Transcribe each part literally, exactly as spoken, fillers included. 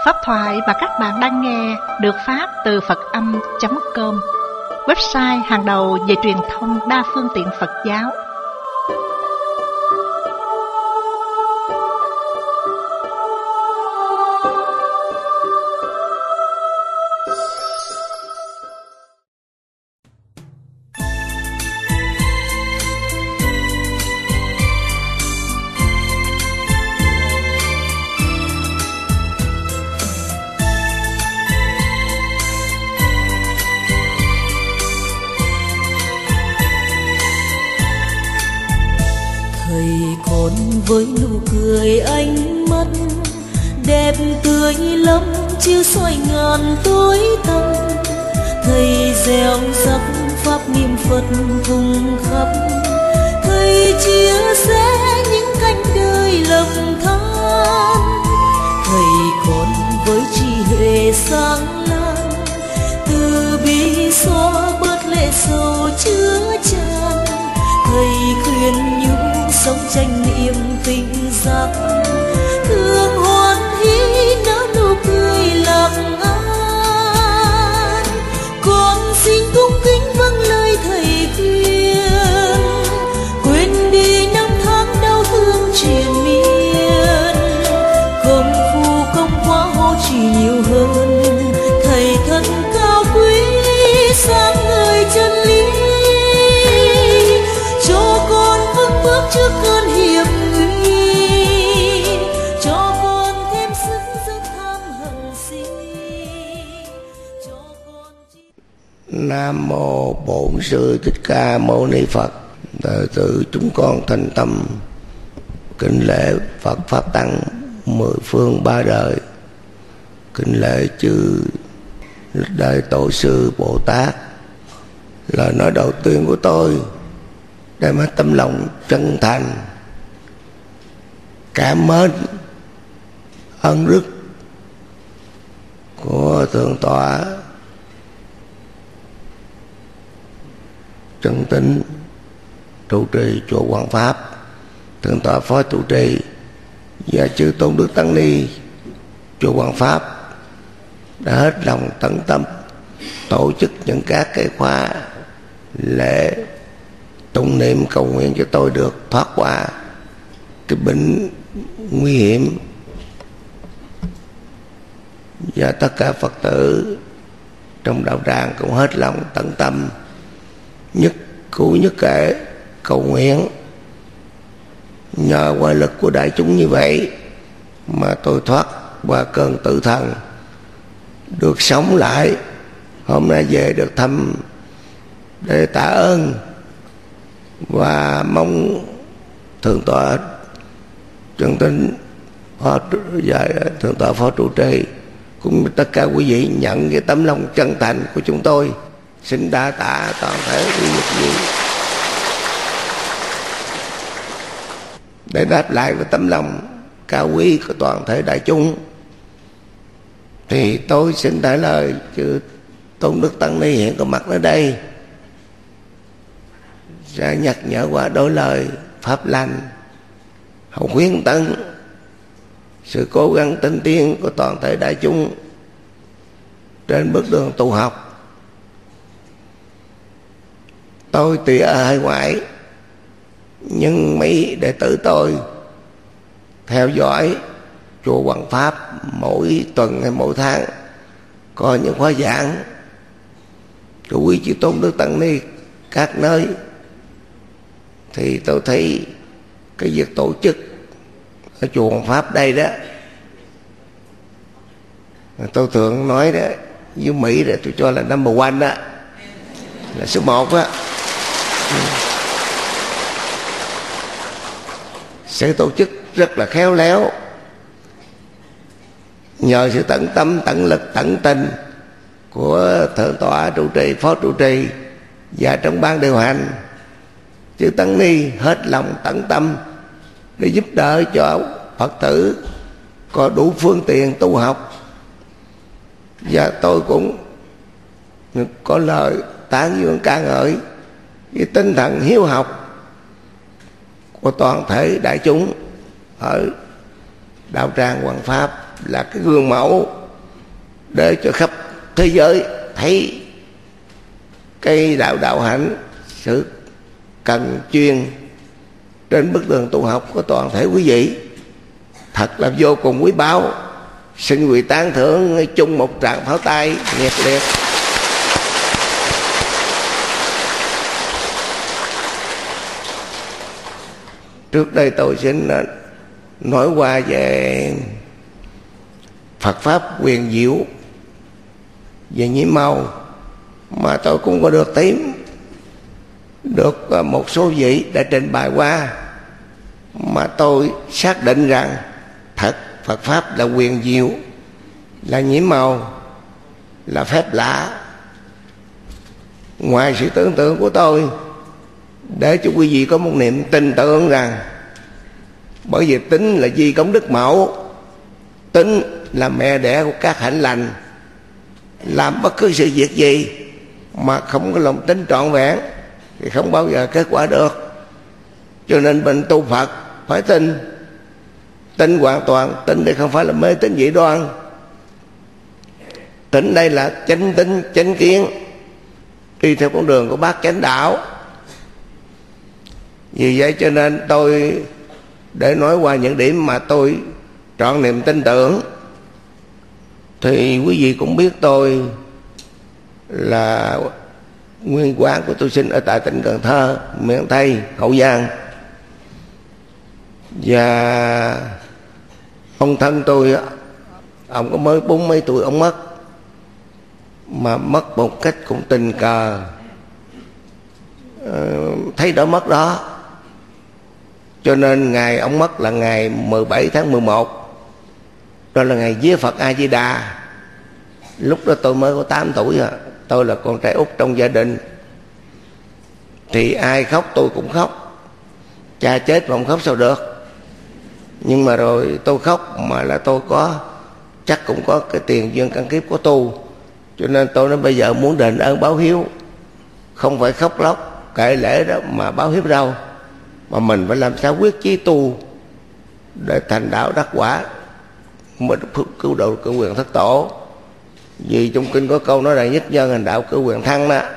Pháp thoại mà các bạn đang nghe được phát từ Phật Âm chấm com, website hàng đầu về truyền thông đa phương tiện Phật giáo. Với nụ cười ánh mắt đẹp tươi lắm chiếu soi ngàn tối tăm, thầy gieo rắc pháp niệm Phật vùng khắp, thầy chia sẻ những cánh đời lầm than, thầy còn với trí huệ sáng láng, từ bi xóa bớt lệ sầu chứa chan, thầy khuyên nhủ sống tranh niệm tình giác, thương hoan hỷ nở nụ cười lạc an. Con xin cung kính vâng lời thầy khuyên, quên đi năm tháng đau thương triền miên, công phu công quá hô chỉ nhiều hơn, thầy thân cao quý sáng ngời chân lý, cho con vững bước trước cơn hiểm nguy, cho con thêm sức dứt tham hận si, cho con chỉ... Nam mô Bổn Sư Thích Ca Mâu Ni Phật. Từ từ chúng con thành tâm kính lễ Phật Pháp Tăng mười phương ba đời, kính lễ chư lịch đại tổ sư Bồ Tát. Lời nói đầu tiên của tôi để mà tâm lòng chân thành cảm mến ân đức của thượng tọa Trần Tín trụ trì chùa Quảng Pháp, thượng tọa phó trụ trì và chư tôn đức tăng ni chùa Quảng Pháp đã hết lòng tận tâm tổ chức những các cái khóa lễ tụng niệm cầu nguyện cho tôi được thoát qua cái bệnh nguy hiểm, và tất cả Phật tử trong đạo tràng cũng hết lòng tận tâm nhất cứu nhất kể cầu nguyện. Nhờ ngoại lực của đại chúng như vậy mà tôi thoát qua cơn tự thần, được sống lại, hôm nay về được thăm để tạ ơn, và mong thượng tọa Trần Tín phó và thượng tọa phó trụ trì cũng tất cả quý vị nhận cái tấm lòng chân thành của chúng tôi. Xin đa tạ toàn thể quý vị để đáp lại với tấm lòng cao quý của toàn thể đại chúng. Thì tôi xin trả lời chư tôn đức tăng ni hiện có mặt ở đây sẽ nhắc nhở qua đôi lời pháp lành, hậu khuyến tấn sự cố gắng tinh tiến của toàn thể đại chúng trên bước đường tu học. Tôi tuy ở hải ngoại, nhưng mấy đệ tử tôi theo dõi chùa Quảng Pháp mỗi tuần hay mỗi tháng có những khóa giảng của quý chư tôn đức tăng ni các nơi, thì tôi thấy cái việc tổ chức ở chùa Quảng Pháp đây đó, tôi thường nói đó, với Mỹ là tôi cho là number one đó, là số một á. Sẽ tổ chức rất là khéo léo, nhờ sự tận tâm, tận lực, tận tình của thượng tọa trụ trì, phó trụ trì và trong ban điều hành, chư tăng ni hết lòng tận tâm để giúp đỡ cho Phật tử có đủ phương tiện tu học. Và tôi cũng có lời tán dương ca ngợi với tinh thần hiếu học của toàn thể đại chúng ở đạo tràng Quảng Pháp là cái gương mẫu để cho khắp thế giới thấy cái đạo đạo hạnh, sự cần chuyên trên bức tường tu học của toàn thể quý vị thật là vô cùng quý báu. Xin quý tán thưởng chung một tràng pháo tay nhiệt liệt. Trước đây tôi xin nói qua về Phật Pháp quyền diệu về nhiễm màu, mà tôi cũng có được tím được một số vị đã trình bày qua, mà tôi xác định rằng thật Phật Pháp là quyền diệu, là nhiễm màu, là phép lạ ngoài sự tưởng tượng của tôi, để cho quý vị có một niềm tin tưởng rằng, bởi vì tính là di công đức mẫu, tính là mẹ đẻ của các hạnh lành. Làm bất cứ sự việc gì mà không có lòng tính trọn vẹn thì không bao giờ kết quả được. Cho nên mình tu Phật phải tin, tin hoàn toàn. Tin đây không phải là mê tín dị đoan, tin đây là chánh tín chánh kiến, đi theo con đường của bác chánh đạo. Vì vậy cho nên tôi để nói qua những điểm mà tôi trọn niềm tin tưởng, thì quý vị cũng biết tôi là nguyên quán của tôi sinh ở tại tỉnh Cần Thơ, miền Tây, Hậu Giang. Và ông thân tôi, ông có mới bốn mấy tuổi ông mất, mà mất một cách cũng tình cờ, thấy đó mất đó. Cho nên ngày ông mất là ngày mười bảy tháng mười một, đó là ngày vía Phật A Di Đà. Lúc đó tôi mới có tám tuổi à. Tôi là con trai út trong gia đình, thì ai khóc tôi cũng khóc. Cha chết mà không khóc sao được. Nhưng mà rồi tôi khóc mà là tôi có, chắc cũng có cái tiền duyên căn kiếp của tu. Cho nên tôi nói bây giờ muốn đền ơn báo hiếu, không phải khóc lóc kệ lễ đó mà báo hiếu đâu, mà mình phải làm sao quyết chí tu để thành đạo đắc quả, mình cứu độ cử quyền thất tổ. Vì trong kinh có câu nói là nhất nhân hành đạo cử quyền thăng đó.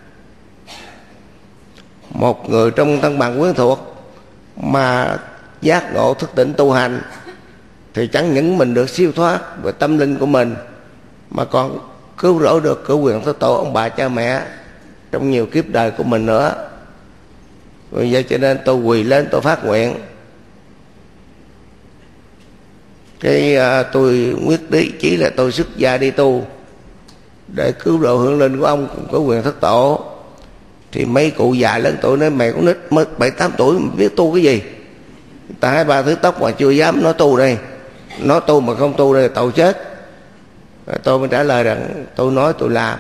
Một người trong thân bằng quyến thuộc mà giác ngộ thức tỉnh tu hành thì chẳng những mình được siêu thoát về tâm linh của mình, mà còn cứu rỗi được cử quyền thất tổ ông bà cha mẹ trong nhiều kiếp đời của mình nữa. Vì vậy cho nên tôi quỳ lên tôi phát nguyện, cái uh, tôi quyết định chỉ là tôi xuất gia đi tu để cứu độ hương linh của ông cùng có quyền thất tổ. Thì mấy cụ già lớn tuổi nói mày con nít mất bảy tám tuổi mà biết tu cái gì, ta hai ba thứ tóc mà chưa dám nói tu đây, nói tu mà không tu đây tội chết. Rồi tôi mới trả lời rằng tôi nói tôi làm,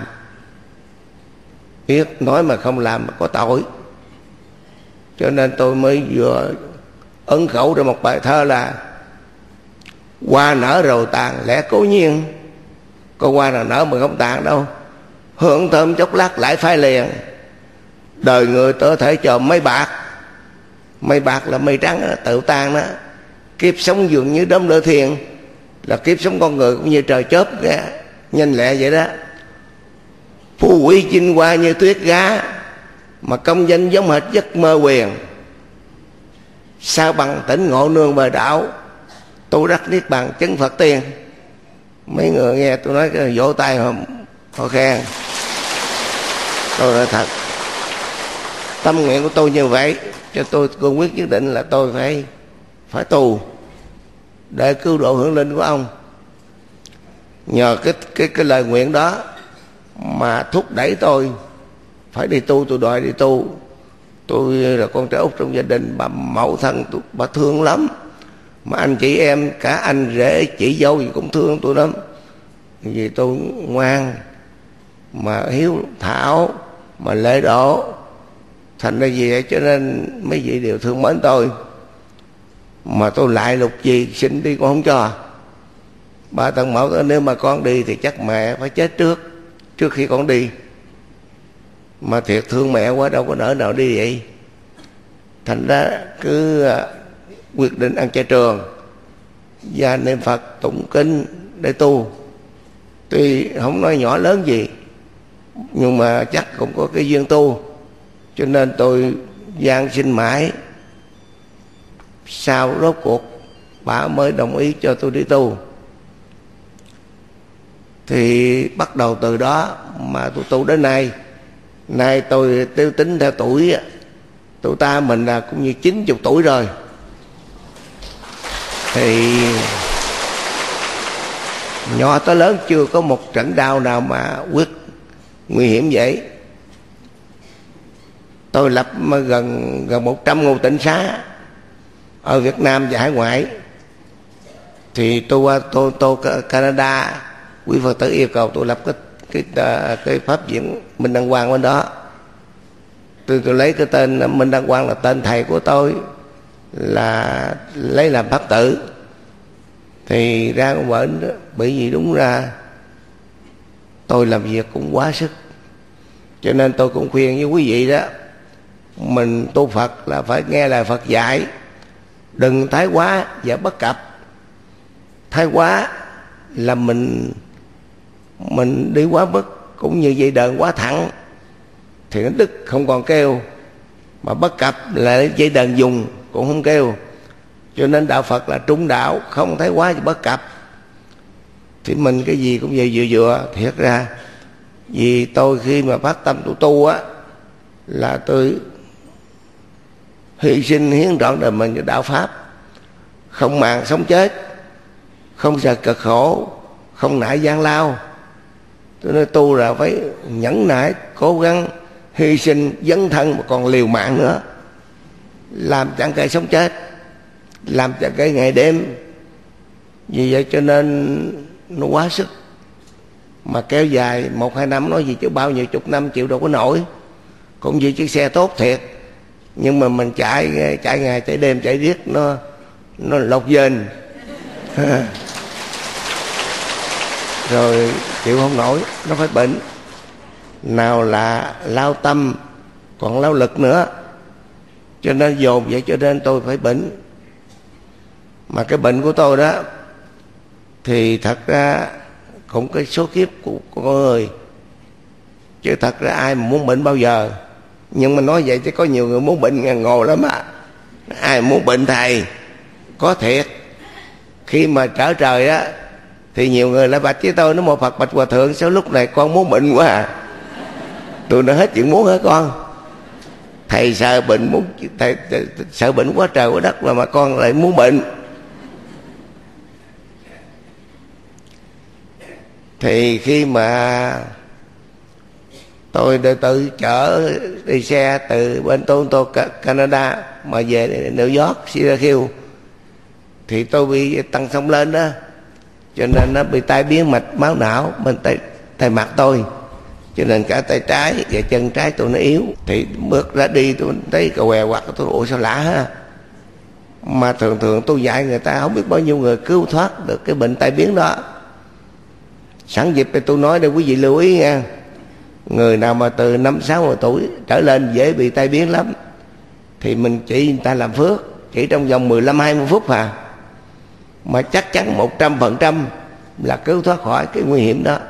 biết nói mà không làm mà có tội. Cho nên tôi mới vừa ấn khẩu ra một bài thơ là: hoa nở rồi tàn lẽ cố nhiên, có hoa nào nở mà không tàn đâu, hưởng thơm chốc lát lại phai liền. Đời người tớ thể cho mây bạc, mây bạc là mây trắng đó, tự tan đó. Kiếp sống dường như đốm lửa thiền, là kiếp sống con người cũng như trời chớp kìa, nhanh lẹ vậy đó. Phú quý chinh qua như tuyết gá, mà công danh giống hệt giấc mơ quyền. Sao bằng tỉnh ngộ nương bờ đảo, tu đắc niết bàn chứng Phật tiên. Mấy người nghe tôi nói cái vỗ tay họ, họ khen. Tôi nói thật, tâm nguyện của tôi như vậy, cho tôi cương quyết quyết định là tôi phải phải tu để cứu độ hưởng linh của ông. Nhờ cái cái cái lời nguyện đó mà thúc đẩy tôi phải đi tu, tôi đòi đi tu. Tôi là con trai út trong gia đình, bà mẫu thân tôi, bà thương lắm. Mà anh chị em, cả anh rể chị dâu gì cũng thương tôi lắm. Vì tôi ngoan, mà hiếu thảo, mà lễ độ. Thành ra vì vậy cho nên mấy vị đều thương mến tôi. Mà tôi lại lục gì xin đi cũng không cho. Bà Tân Mẫu nói nếu mà con đi thì chắc mẹ phải chết trước, trước khi con đi. Mà thiệt thương mẹ quá, đâu có nỡ nào đi vậy. Thành ra cứ quyết định ăn chay trường và niệm Phật tụng kinh để tu. Tuy không nói nhỏ lớn gì, nhưng mà chắc cũng có cái duyên tu, cho nên tôi van xin mãi. Sau rốt cuộc bà mới đồng ý cho tôi đi tu. Thì bắt đầu từ đó mà tôi tu đến nay. Nay tôi tiêu tính theo tuổi, tụi ta mình là cũng như chín mươi tuổi rồi. Thì nhỏ tới lớn chưa có một trận đau nào mà quyết nguy hiểm vậy. Tôi lập gần gần một trăm ngôi tịnh xá ở Việt Nam và hải ngoại. Thì tôi qua tôi, tôi Canada, quý Phật tử yêu cầu tôi lập cái cái cái pháp viện Minh Đăng Quang bên đó. Tôi, tôi lấy cái tên Minh Đăng Quang là tên thầy của tôi, là lấy làm pháp tử. Thì ra con bệnh đó, bởi vì đúng ra tôi làm việc cũng quá sức, cho nên tôi cũng khuyên với quý vị đó, mình tu Phật là phải nghe lời Phật dạy, đừng thái quá và bất cập. Thái quá là mình mình đi quá mức, cũng như dây đờn quá thẳng thì nó đứt không còn kêu, mà bất cập là dây đờn dùng cũng không kêu. Cho nên đạo Phật là trung đạo, không thái quá và bất cập. Thì mình cái gì cũng vậy vừa vừa. Thiệt ra vì tôi khi mà phát tâm tu tu á, là tôi hy sinh hiến trọn đời mình cho đạo Pháp, không màng sống chết, không sợ cực khổ, không nại gian lao. Tôi nói tu là phải nhẫn nại, cố gắng, hy sinh, dấn thân mà còn liều mạng nữa, làm chẳng kể sống chết, làm chẳng kể ngày đêm. Vì vậy cho nên nó quá sức. Mà kéo dài một hai năm, nói gì chứ bao nhiêu chục năm chịu đâu có nổi. Cũng vì chiếc xe tốt thiệt, nhưng mà mình chạy chạy ngày chạy đêm chạy riết nó nó lột dên rồi chịu không nổi, nó phải bệnh. Nào là lao tâm còn lao lực nữa, cho nên dồn vậy cho nên tôi phải bệnh. Mà cái bệnh của tôi đó thì thật ra cũng cái số kiếp của con người, chứ thật ra ai mà muốn bệnh bao giờ. Nhưng mà nói vậy chứ có nhiều người muốn bệnh ngàn ngồ lắm à. Ai muốn bệnh thầy có thiệt. Khi mà trở trời á thì nhiều người lại bạch với tôi, nó một Phật bạch Hòa Thượng, sao lúc này con muốn bệnh quá à. Tôi đã hết chuyện muốn hả con. Thầy sợ bệnh muốn thầy, thầy, sợ bệnh quá trời quá đất mà, mà con lại muốn bệnh. Thì khi mà tôi đã tự chở đi xe từ bên Toronto Canada mà về New York Syracuse, thì tôi bị tăng sông lên đó, cho nên nó bị tai biến mạch máu não bên tay, tay mặt tôi, cho nên cả tay trái và chân trái tôi nó yếu. Thì bước ra đi tôi thấy cà què quặt, tôi ủa sao lạ ha. Mà thường thường tôi dạy người ta không biết bao nhiêu người cứu thoát được cái bệnh tai biến đó. Sẵn dịp thì tôi nói để quý vị lưu ý nha, người nào mà từ năm sáu mươi tuổi trở lên dễ bị tai biến lắm, thì mình chỉ người ta làm phước, chỉ trong vòng mười lăm hai mươi phút à, mà chắc chắn một trăm phần trăm là cứu thoát khỏi cái nguy hiểm đó.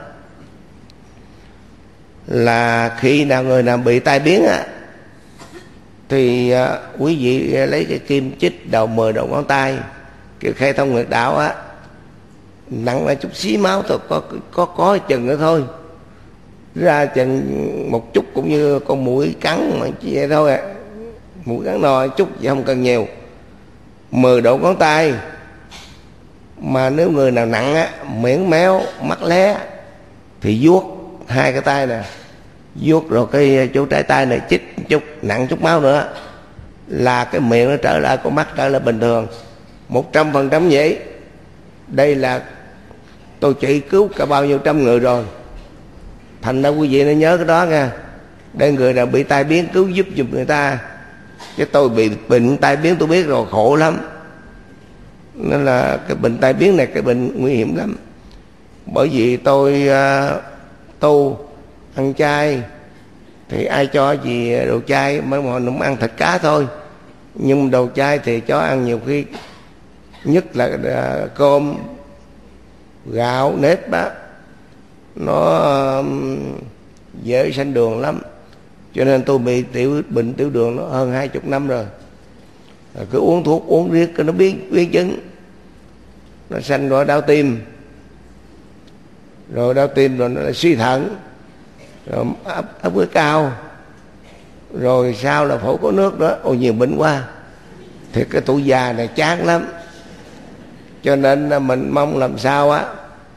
Là khi nào người nào bị tai biến á, thì à, quý vị lấy cái kim chích đầu mười đầu ngón tay, kiểu khai thông nguyệt đạo á, nặng lại chút xí máu thôi, có có có chừng nữa thôi, ra chừng một chút, cũng như con muỗi cắn mà chỉ vậy thôi à. Muỗi cắn no chút vậy, không cần nhiều. Mười đầu ngón tay. Mà nếu người nào nặng á, miệng méo, mắt lé, thì vuốt hai cái tay nè, vuốt rồi cái chỗ trái tay này chích chút, nặng chút máu nữa, là cái miệng nó trở lại, con mắt trở lại bình thường, một trăm phần trăm vậy. Đây là tôi chỉ cứu cả bao nhiêu trăm người rồi. Thành ra quý vị nên nhớ cái đó nha. Để người nào bị tai biến cứu giúp giùm người ta. Chứ tôi bị bệnh tai biến tôi biết rồi, khổ lắm. Nên là cái bệnh tai biến này cái bệnh nguy hiểm lắm. Bởi vì tôi uh, tu ăn chay, thì ai cho gì đồ chay, mấy mọi cũng ăn thịt cá thôi. Nhưng đồ chay thì cho ăn nhiều khi, nhất là uh, cơm, gạo, nếp á, nó dễ sanh đường lắm, cho nên tôi bị tiểu bệnh tiểu đường nó hơn hai chục năm rồi. Rồi cứ uống thuốc uống riết cái nó biến biến chứng, nó sanh rồi đau tim, rồi đau tim rồi nó lại suy thận, rồi áp áp huyết cao, rồi sau là phổi có nước đó. Ôi nhiều bệnh quá, thì cái tuổi già này chán lắm. Cho nên mình mong làm sao á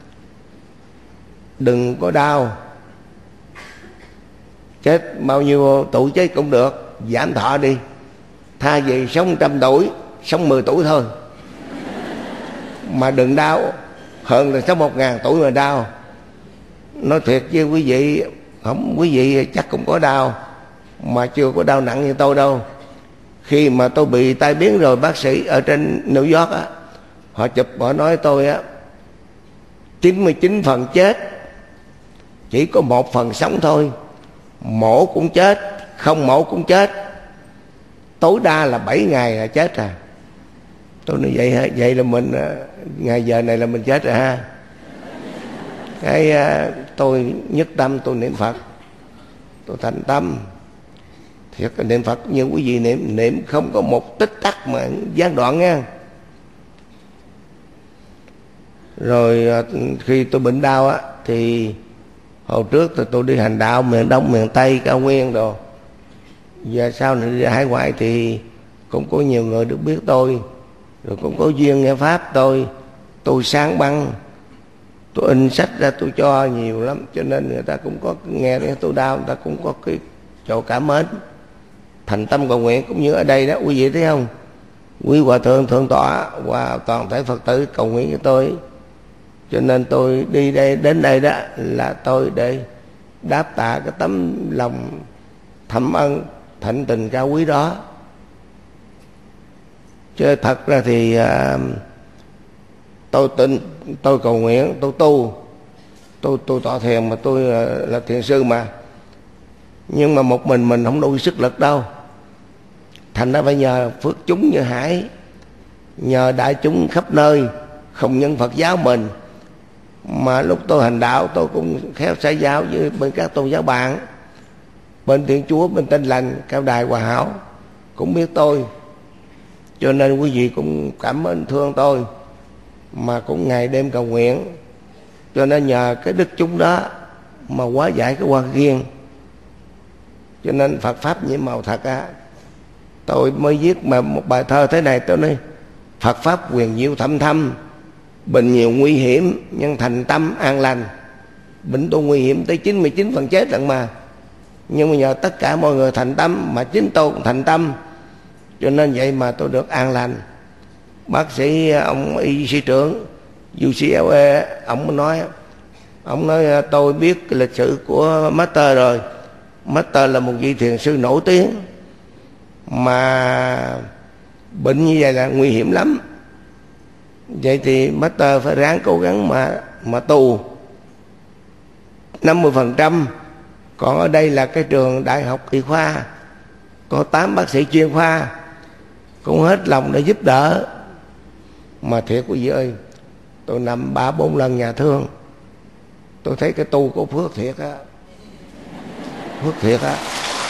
đừng có đau, chết bao nhiêu tuổi chết cũng được, giảm thọ đi. Thay vì sống trăm tuổi, sống mười tuổi thôi mà đừng đau, hơn là sống một ngàn tuổi mà đau. Nói thiệt với quý vị, không, quý vị chắc cũng có đau mà chưa có đau nặng như tôi đâu. Khi mà tôi bị tai biến rồi, bác sĩ ở trên New York á, họ chụp họ nói tôi á chín mươi chín phần chết, chỉ có một phần sống thôi. Mổ cũng chết, không mổ cũng chết, tối đa là bảy ngày là chết à. Tôi nói vậy hả? Vậy là mình ngày giờ này là mình chết rồi ha. Cái tôi nhất tâm tôi niệm Phật, tôi thành tâm. Thiệt là niệm Phật như quý vị niệm, niệm không có một tích tắc mà gián đoạn nha. Rồi khi tôi bệnh đau á, thì hồi trước thì tôi đi hành đạo miền Đông, miền Tây, cao nguyên đồ. Giờ sau này đi hải ngoại thì cũng có nhiều người được biết tôi, rồi cũng có duyên nghe Pháp tôi. Tôi sáng băng, tôi in sách ra tôi cho nhiều lắm, cho nên người ta cũng có nghe nghe tôi đau, người ta cũng có cái chỗ cảm mến. Thành tâm cầu nguyện cũng như ở đây đó, quý vị thấy không? Quý hòa thượng thượng tọa và toàn thể Phật tử cầu nguyện với tôi. Cho nên tôi đi đây đến đây đó là tôi để đáp tạ cái tấm lòng thầm ân thịnh tình cao quý đó. Chứ thật ra thì à, tôi tin, tôi cầu nguyện, tôi tu, tôi tôi tọa thiền mà tôi là thiền sư mà. Nhưng mà một mình mình không đủ sức lực đâu. Thành ra phải nhờ phước chúng như hải, nhờ đại chúng khắp nơi, không những Phật giáo mình, mà lúc tôi hành đạo tôi cũng khéo xã giao với bên các tôn giáo bạn, bên Thiên Chúa, bên Tin Lành, Cao Đài, Hòa Hảo cũng biết tôi. Cho nên quý vị cũng cảm ơn thương tôi, mà cũng ngày đêm cầu nguyện. Cho nên nhờ cái đức chúng đó mà hóa giải cái quan kiên. Cho nên Phật Pháp nhiệm màu thật á. Tôi mới viết mà một bài thơ thế này, tôi nói Phật Pháp quyền diệu thâm thâm, bệnh nhiều nguy hiểm nhưng thành tâm an lành. Bệnh tôi nguy hiểm tới chín mươi chín phần chết lận mà, nhưng mà nhờ tất cả mọi người thành tâm, mà chính tôi cũng thành tâm, cho nên vậy mà tôi được an lành. Bác sĩ ông y sĩ trưởng u xê lờ a, ông nói ông nói tôi biết cái lịch sử của Master rồi. Master là một vị thiền sư nổi tiếng, mà bệnh như vậy là nguy hiểm lắm. Vậy thì Master phải ráng cố gắng mà mà tu năm mươi phần trăm. Còn ở đây là cái trường đại học y khoa, có tám bác sĩ chuyên khoa cũng hết lòng để giúp đỡ. Mà thiệt quý vị ơi, tôi nằm ba bốn lần nhà thương, tôi thấy cái tu của phước thiệt á, phước thiệt á.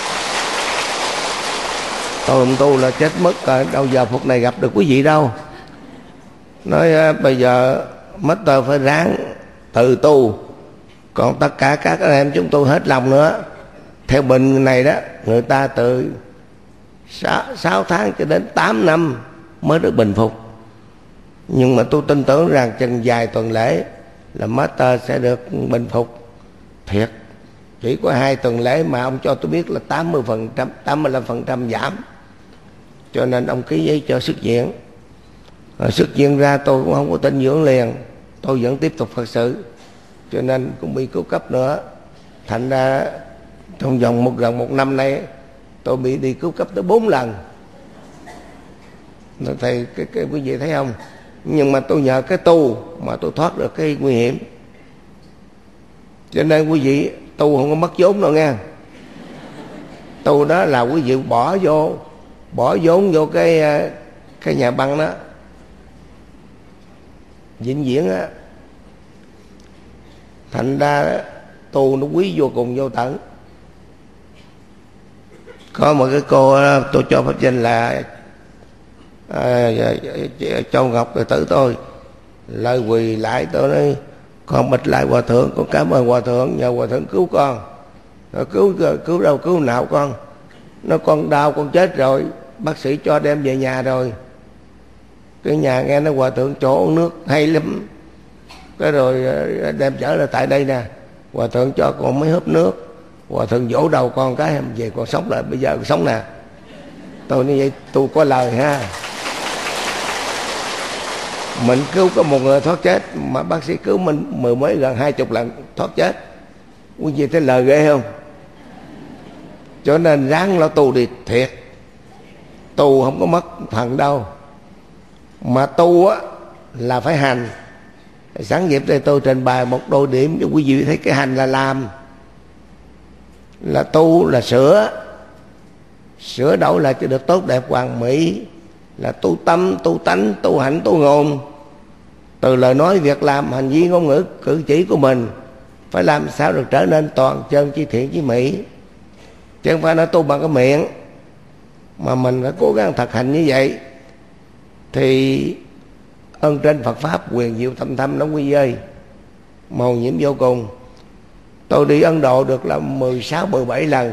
Tôi không tu là chết mất rồi, đâu giờ phút này gặp được quý vị đâu. Nói bây giờ Master phải ráng tự tu, còn tất cả các anh em chúng tôi hết lòng nữa. Theo bệnh này đó, người ta từ sáu tháng cho đến tám năm mới được bình phục. Nhưng mà tôi tin tưởng rằng chừng vài tuần lễ là Master sẽ được bình phục. Thiệt, chỉ có hai tuần lễ mà ông cho tôi biết là tám mươi phần trăm, tám mươi lăm phần trăm giảm. Cho nên ông ký giấy cho xuất viện. Rồi xuất viện ra tôi cũng không có tin dưỡng liền, tôi vẫn tiếp tục Phật sự, cho nên cũng bị cứu cấp nữa. Thành ra trong vòng một gần một năm nay tôi bị đi cứu cấp tới bốn lần. Thầy cái, cái quý vị thấy không? Nhưng mà tôi nhờ cái tu mà tôi thoát được cái nguy hiểm. Cho nên quý vị tu không có mất vốn đâu nghe. Tu đó là quý vị bỏ vô, bỏ vốn vô cái cái nhà băng đó, vĩnh viễn á. thành ra tu nó quý vô cùng vô tận. Có một cái cô tôi cho pháp danh là à, Châu Ngọc đệ tử tôi, lời quỳ lại tôi nói: con bạch lại hòa thượng, con cảm ơn hòa thượng, nhờ hòa thượng cứu con. Rồi cứu cứu đâu cứu nào con? Nó con đau con chết rồi, bác sĩ cho đem về nhà rồi. Cái nhà nghe nó hòa thượng chỗ uống nước hay lắm, cái rồi đem trở lại tại đây nè, hòa thượng cho con mấy hớp nước, hòa thượng vỗ đầu con cái về con sống lại, bây giờ con sống nè. Tôi như vậy tôi có lời ha. Mình cứu có một người thoát chết, mà bác sĩ cứu mình mười mấy gần hai chục lần thoát chết. Quý vị thấy lời ghê không? Cho nên ráng lo tu đi thiệt. Tu không có mất phần đâu. Mà tu á là phải hành. Sáng dịp đây tôi trình bày một đôi điểm cho quý vị thấy cái hành là làm, là tu, là sửa. Sửa đổi là cho được tốt đẹp hoàn mỹ, là tu tâm, tu tánh, tu hạnh, tu ngôn. Từ lời nói, việc làm, hành vi, ngôn ngữ, cử chỉ của mình phải làm sao được trở nên toàn chân, chi thiện, chi mỹ. Chứ không phải nói tu bằng cái miệng, mà mình phải cố gắng thực hành như vậy thì ơn trên Phật Pháp quyền diệu thâm thâm lắm quý vị ơi, màu nhiệm vô cùng. Tôi đi Ấn Độ được là mười sáu mười bảy lần,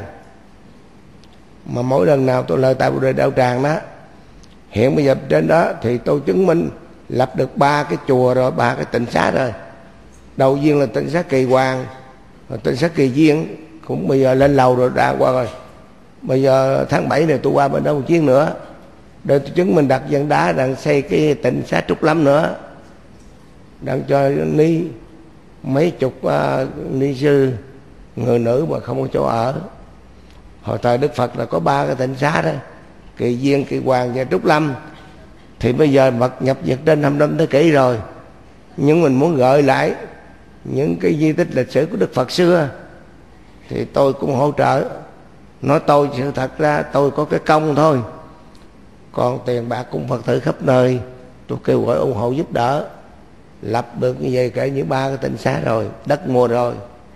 mà mỗi lần nào tôi lời tại Bồ Đề Đạo Tràng đó. Hiện bây giờ trên đó thì tôi chứng minh lập được ba cái chùa rồi, ba cái tịnh xá rồi. Đầu tiên là tịnh xá Kỳ Hoàng, rồi tịnh xá Kỳ Viên cũng bây giờ lên lầu rồi, đã qua rồi. Bây giờ tháng bảy này tôi qua bên đó một chuyến nữa, để tôi chứng minh đặt dân đá đang xây cái tịnh xá Trúc Lâm nữa, đang cho ni mấy chục uh, ni sư người nữ mà không có chỗ ở. Hồi thời Đức Phật là có ba cái tịnh xá đó, Kỳ Viên, Kỳ Hoàng và Trúc Lâm. Thì bây giờ Phật nhập Nhật trên hai mươi lăm thế kỷ rồi, nhưng mình muốn gợi lại những cái di tích lịch sử của Đức Phật xưa thì tôi cũng hỗ trợ. Nói tôi sự thật ra tôi có cái công thôi, còn tiền bạc cũng Phật tử khắp nơi tôi kêu gọi ủng hộ giúp đỡ. Lập được như vậy kể những ba cái tịnh xá rồi, đất mua rồi,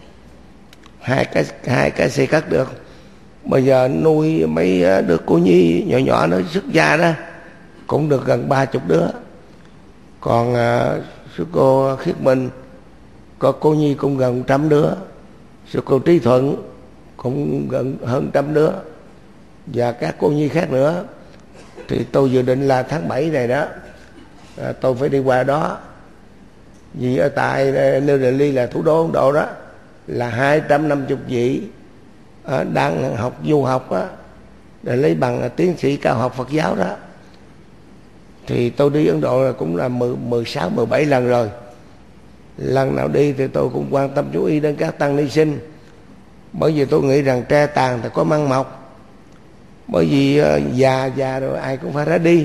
hai cái hai cái xây cất được. Bây giờ nuôi mấy đứa cô nhi nhỏ nhỏ nó xuất gia đó cũng được gần ba chục đứa. Còn uh, sư cô Khiết Minh có cô nhi cũng gần trăm đứa, sư cô Trí Thuận cũng gần hơn trăm đứa, và các cô nhi khác nữa. Thì tôi dự định là tháng bảy này đó à, tôi phải đi qua đó, vì ở tại New Delhi là thủ đô Ấn Độ đó, là hai trăm năm mươi vị à, đang học du học á, để lấy bằng tiến sĩ cao học Phật giáo đó. Thì tôi đi Ấn Độ là cũng là mười sáu mười bảy lần rồi. Lần nào đi thì tôi cũng quan tâm chú ý đến các tăng ni sinh, bởi vì tôi nghĩ rằng tre tàn thì có măng mọc. Bởi vì uh, già già rồi ai cũng phải ra đi,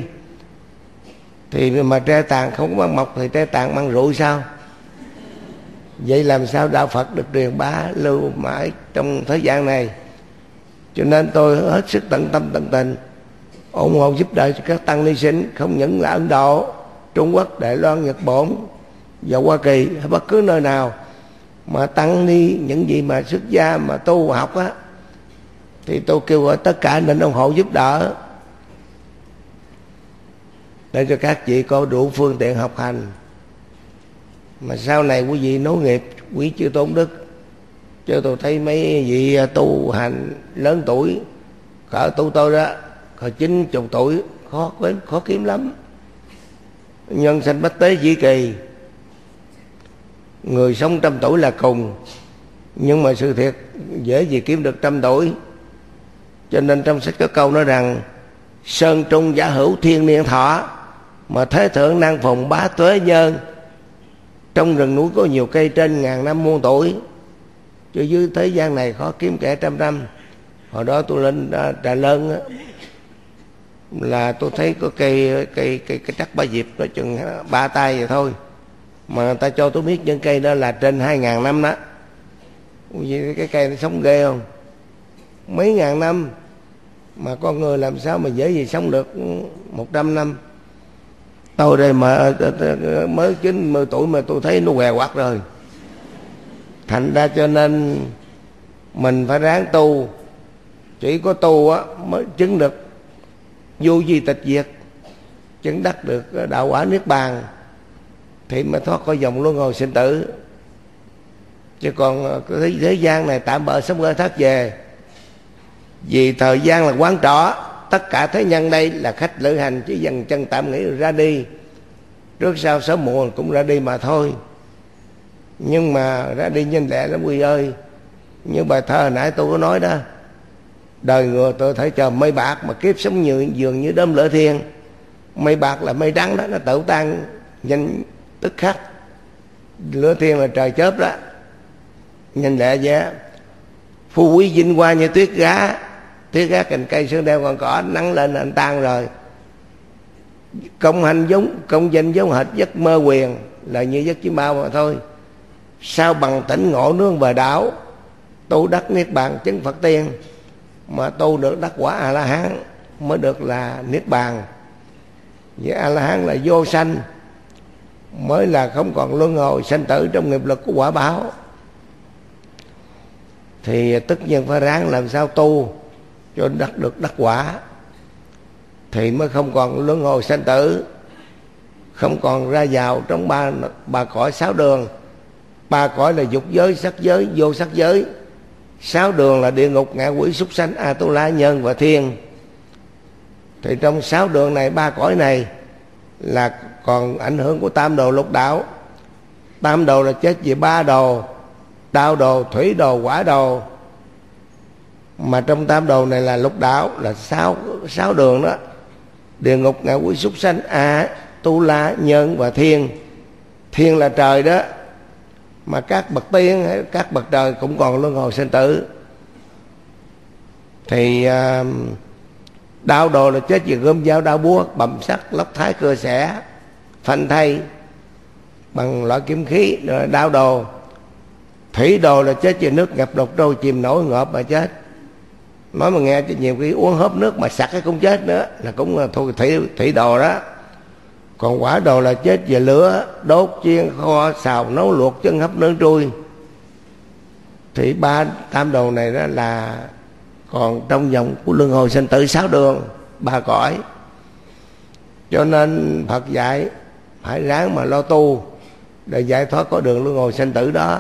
thì mà tre tàn không có măng mọc thì tre tàn măng rụi sao? Vậy làm sao đạo Phật được truyền bá lưu mãi trong thời gian này? Cho nên tôi hết sức tận tâm tận tình ủng hộ giúp đỡ cho các tăng ni sinh, không những là Ấn Độ, Trung Quốc, Đài Loan, Nhật Bản và Hoa Kỳ hay bất cứ nơi nào mà tăng ni những gì mà xuất gia mà tu học á, thì tôi kêu gọi tất cả nên ủng hộ giúp đỡ để cho các vị có đủ phương tiện học hành, mà sau này quý vị nối nghiệp quý chư tôn đức. Chứ tôi thấy mấy vị tu hành lớn tuổi cỡ tu tôi đó, cỡ chín chục tuổi khó khó kiếm lắm. Nhân sanh bách tế dĩ kỳ, người sống trăm tuổi là cùng, nhưng mà sự thiệt dễ gì kiếm được trăm tuổi. Cho nên trong sách có câu nói rằng sơn trung giả hữu thiên niên thọ, mà thế thượng năng phùng bá tuế nhân. Trong rừng núi có nhiều cây trên ngàn năm muôn tuổi, chứ dưới thế gian này khó kiếm kẻ trăm năm. Hồi đó tôi lên Trà Lơn á, là tôi thấy có cây cây cây cái trắc ba diệp nó chừng ba tay vậy thôi, mà người ta cho tôi biết những cây đó là trên hai ngàn năm đó. Cái cây nó sống ghê không? Mấy ngàn năm mà con người làm sao mà dễ gì sống được một trăm năm. Tôi đây mà mới chín mươi tuổi mà tôi thấy nó què quặt rồi. Thành ra cho nên mình phải ráng tu. Chỉ có tu á mới chứng được vô vi tịch diệt, chứng đắc được đạo quả niết bàn, thì mới thoát khỏi dòng luân hồi sinh tử. Chứ còn thế, thế gian này tạm bợ sống khởi thác về. Vì thời gian là quán trọ, tất cả thế nhân đây là khách lữ hành, chỉ dần chân tạm nghỉ rồi ra đi. Trước sau sớm muộn cũng ra đi mà thôi. Nhưng mà ra đi nhanh lẹ lắm Quy ơi. Như bài thơ hồi nãy tôi có nói đó, đời người tôi thấy chờ mây bạc, mà kiếp sống như, dường như đốm lửa thiên. Mây bạc là mây trắng đó, nó tự tan nhanh tức khắc. Lửa thiên là trời chớp đó, nhanh lẹ giá. Phú quý vinh hoa như tuyết gá, tuyết gá cành cây sương đeo còn cỏ, nắng lên là anh tan rồi. Công hành giống công danh giống hệt giấc mơ quyền, là như giấc chim bao mà thôi. Sao bằng tỉnh ngộ nương về đảo, tu đắc niết bàn chứng Phật tiên. Mà tu được đắc quả A La Hán mới được là niết bàn. Vậy A La Hán là vô sanh, mới là không còn luân hồi sanh tử trong nghiệp lực của quả báo. Thì tất nhiên phải ráng làm sao tu cho đắc được đắc quả, thì mới không còn luân hồi sanh tử, không còn ra vào trong ba ba cõi sáu đường. Ba cõi là dục giới, sắc giới, vô sắc giới. Sáu đường là địa ngục, ngạ quỷ, súc sanh, A Tu La, nhân và thiên. Thì trong sáu đường này, ba cõi này là còn ảnh hưởng của tam đồ lục đạo. Tam đồ là chết về ba đồ: đao đồ, thủy đồ, hỏa đồ. Mà trong tam đồ này là lục đạo, là sáu, sáu đường đó: địa ngục, ngạ quỷ, súc sanh, A Tu La, nhân và thiên. Thiên là trời đó. Mà các bậc tiên, các bậc trời cũng còn luân hồi sinh tử. Thì uh, đao đồ là chết vì gươm dao đao búa, bầm sắt, lóc thái, cưa xẻ, phanh thay bằng loại kiếm khí, đao đồ. Thủy đồ là chết vì nước ngập độc trôi, chìm nổi ngợp mà chết. Nói mà nghe cho nhiều khi uống hớp nước mà sặc cái cũng chết nữa, là cũng là thôi thủy, thủy đồ đó. Còn hỏa đồ là chết về lửa, đốt, chiên, kho, xào, nấu, luộc, chân, hấp, nướng, trui. Thì ba tam đồ này đó là còn trong vòng của luân hồi sinh tử sáu đường, ba cõi. Cho nên Phật dạy phải ráng mà lo tu để giải thoát có đường luân hồi sinh tử đó.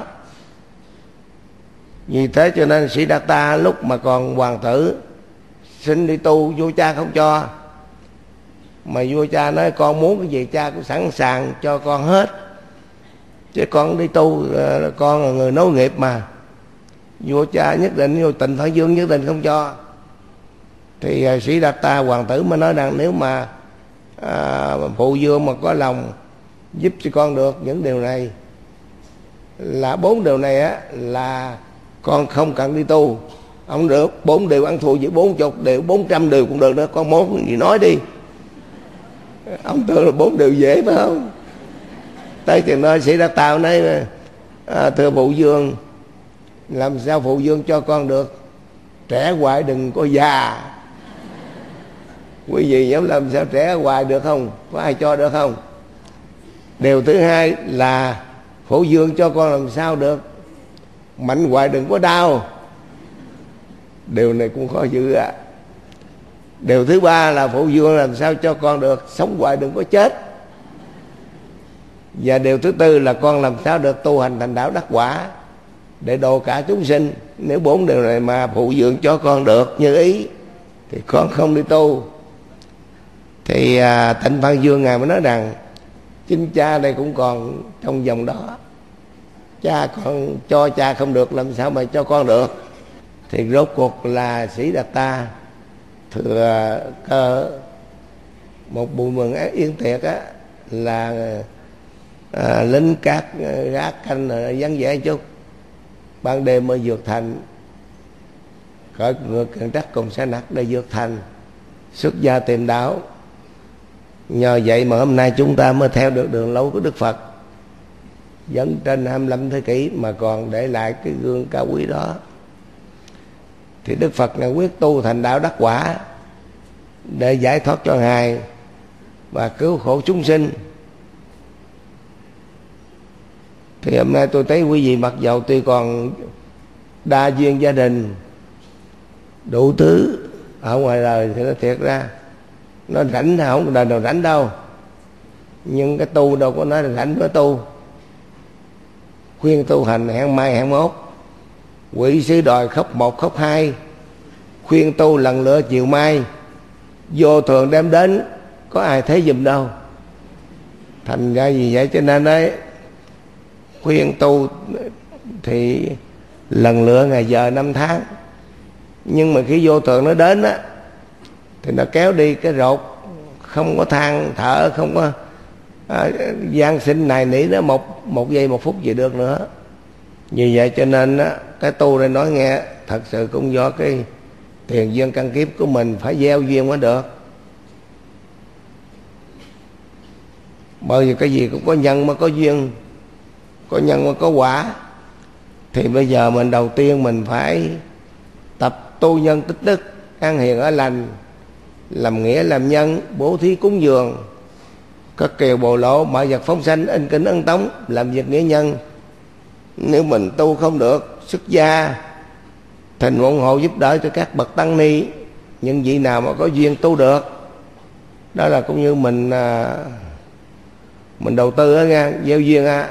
Vì thế cho nên Sĩ Đạt Ta lúc mà còn hoàng tử xin đi tu, vua cha không cho. Mà vua cha nói con muốn cái gì cha cũng sẵn sàng cho con hết, chứ con đi tu, con là người nối nghiệp mà. Vua cha nhất định, vô Tịnh Phạn Dương nhất định không cho. Thì uh, Sĩ Đạt Ta hoàng tử mới nói rằng nếu mà uh, phụ vương mà có lòng giúp cho con được những điều này, là bốn điều này á, là con không cần đi tu. Ông được bốn điều ăn thua với bốn chục điều, bốn trăm điều cũng được nữa, con muốn gì nói đi. Ông tưởng là bốn điều dễ phải không? Tới chừng nói Sĩ Đạt Ta nói à, thưa phụ vương, làm sao phụ vương cho con được? Trẻ hoài đừng có già. Quý vị dám làm sao trẻ hoài được không? Có ai cho được không? Điều thứ hai là phụ vương cho con làm sao được mạnh hoài đừng có đau. Điều này cũng khó dữ ạ. À. Điều thứ ba là phụ vương làm sao cho con được sống hoài đừng có chết. Và điều thứ tư là con làm sao được tu hành thành đạo đắc quả để độ cả chúng sinh. Nếu bốn điều này mà phụ vương cho con được như ý thì con không đi tu. Thì à, Tịnh Phạn Vương ngài mới nói rằng chính cha đây cũng còn trong vòng đó. Cha còn cho cha không được, làm sao mà cho con được. Thì rốt cuộc là Sĩ Đạt Ta thừa cơ một bụi mừng yên tiệc á, là à, lính cát gác canh vắng vẻ chút, ban đêm mới vượt thành, khởi ngược cận trắc cùng xe nặc để vượt thành, xuất gia tìm đạo. Nhờ vậy mà hôm nay chúng ta mới theo được đường lối của Đức Phật, dẫn trên hai mươi lăm thế kỷ mà còn để lại cái gương cao quý đó. Thì Đức Phật là quyết tu thành đạo đắc quả để giải thoát cho Ngài và cứu khổ chúng sinh. Thì hôm nay tôi thấy quý vị mặc dầu tuy còn đa duyên gia đình đủ thứ ở ngoài đời, thì nó thiệt ra nó rảnh nào không đời nào rảnh đâu. Nhưng cái tu đâu có nói là rảnh với tu. Khuyên tu hành hẹn mai hẹn mốt, quỷ sứ đòi khóc một khóc hai, khuyên tu lần lựa chiều mai, vô thường đem đến có ai thấy giùm đâu. Thành ra vì vậy cho nên đấy, khuyên tu thì lần lựa ngày giờ năm tháng, nhưng mà khi vô thường nó đến á thì nó kéo đi cái rột, không có than thở, không có à, gian sinh này nỉ nó một một giây một phút gì được nữa. Vì vậy cho nên á, cái tu này nói nghe thật sự cũng do cái tiền duyên căn kiếp của mình phải gieo duyên mới được. Bởi vì cái gì cũng có nhân mới có duyên, có nhân mới có quả. Thì bây giờ mình đầu tiên mình phải tập tu nhân tích đức, ăn hiền ở lành, làm nghĩa làm nhân, bố thí cúng dường, các kiều bồ lộ, mọi vật phóng sanh, in kính ân tống, làm việc nghĩa nhân. Nếu mình tu không được, xuất gia thành ủng hộ giúp đỡ cho các bậc tăng ni, những vị nào mà có duyên tu được, đó là cũng như mình mình đầu tư á nha, gieo duyên á,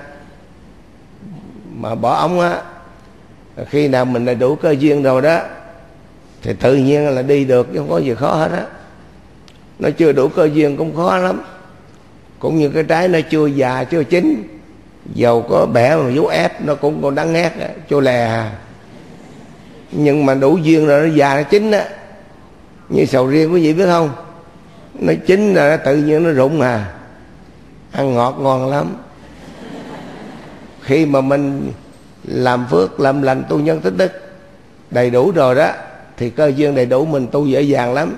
mà bỏ ống á, khi nào mình đã đủ cơ duyên rồi đó thì tự nhiên là đi được, chứ không có gì khó hết á. Nó chưa đủ cơ duyên cũng khó lắm. Cũng như cái trái nó chưa già chưa chín, dầu có bẻ mà vú ép nó cũng còn đắng ngát, chua lè. Nhưng mà đủ duyên rồi nó già nó chín á, như sầu riêng quý vị biết không, nó chín rồi tự nhiên nó rụng à, ăn ngọt ngon lắm. Khi mà mình làm phước làm lành tu nhân tích đức đầy đủ rồi đó thì cơ duyên đầy đủ, mình tu dễ dàng lắm.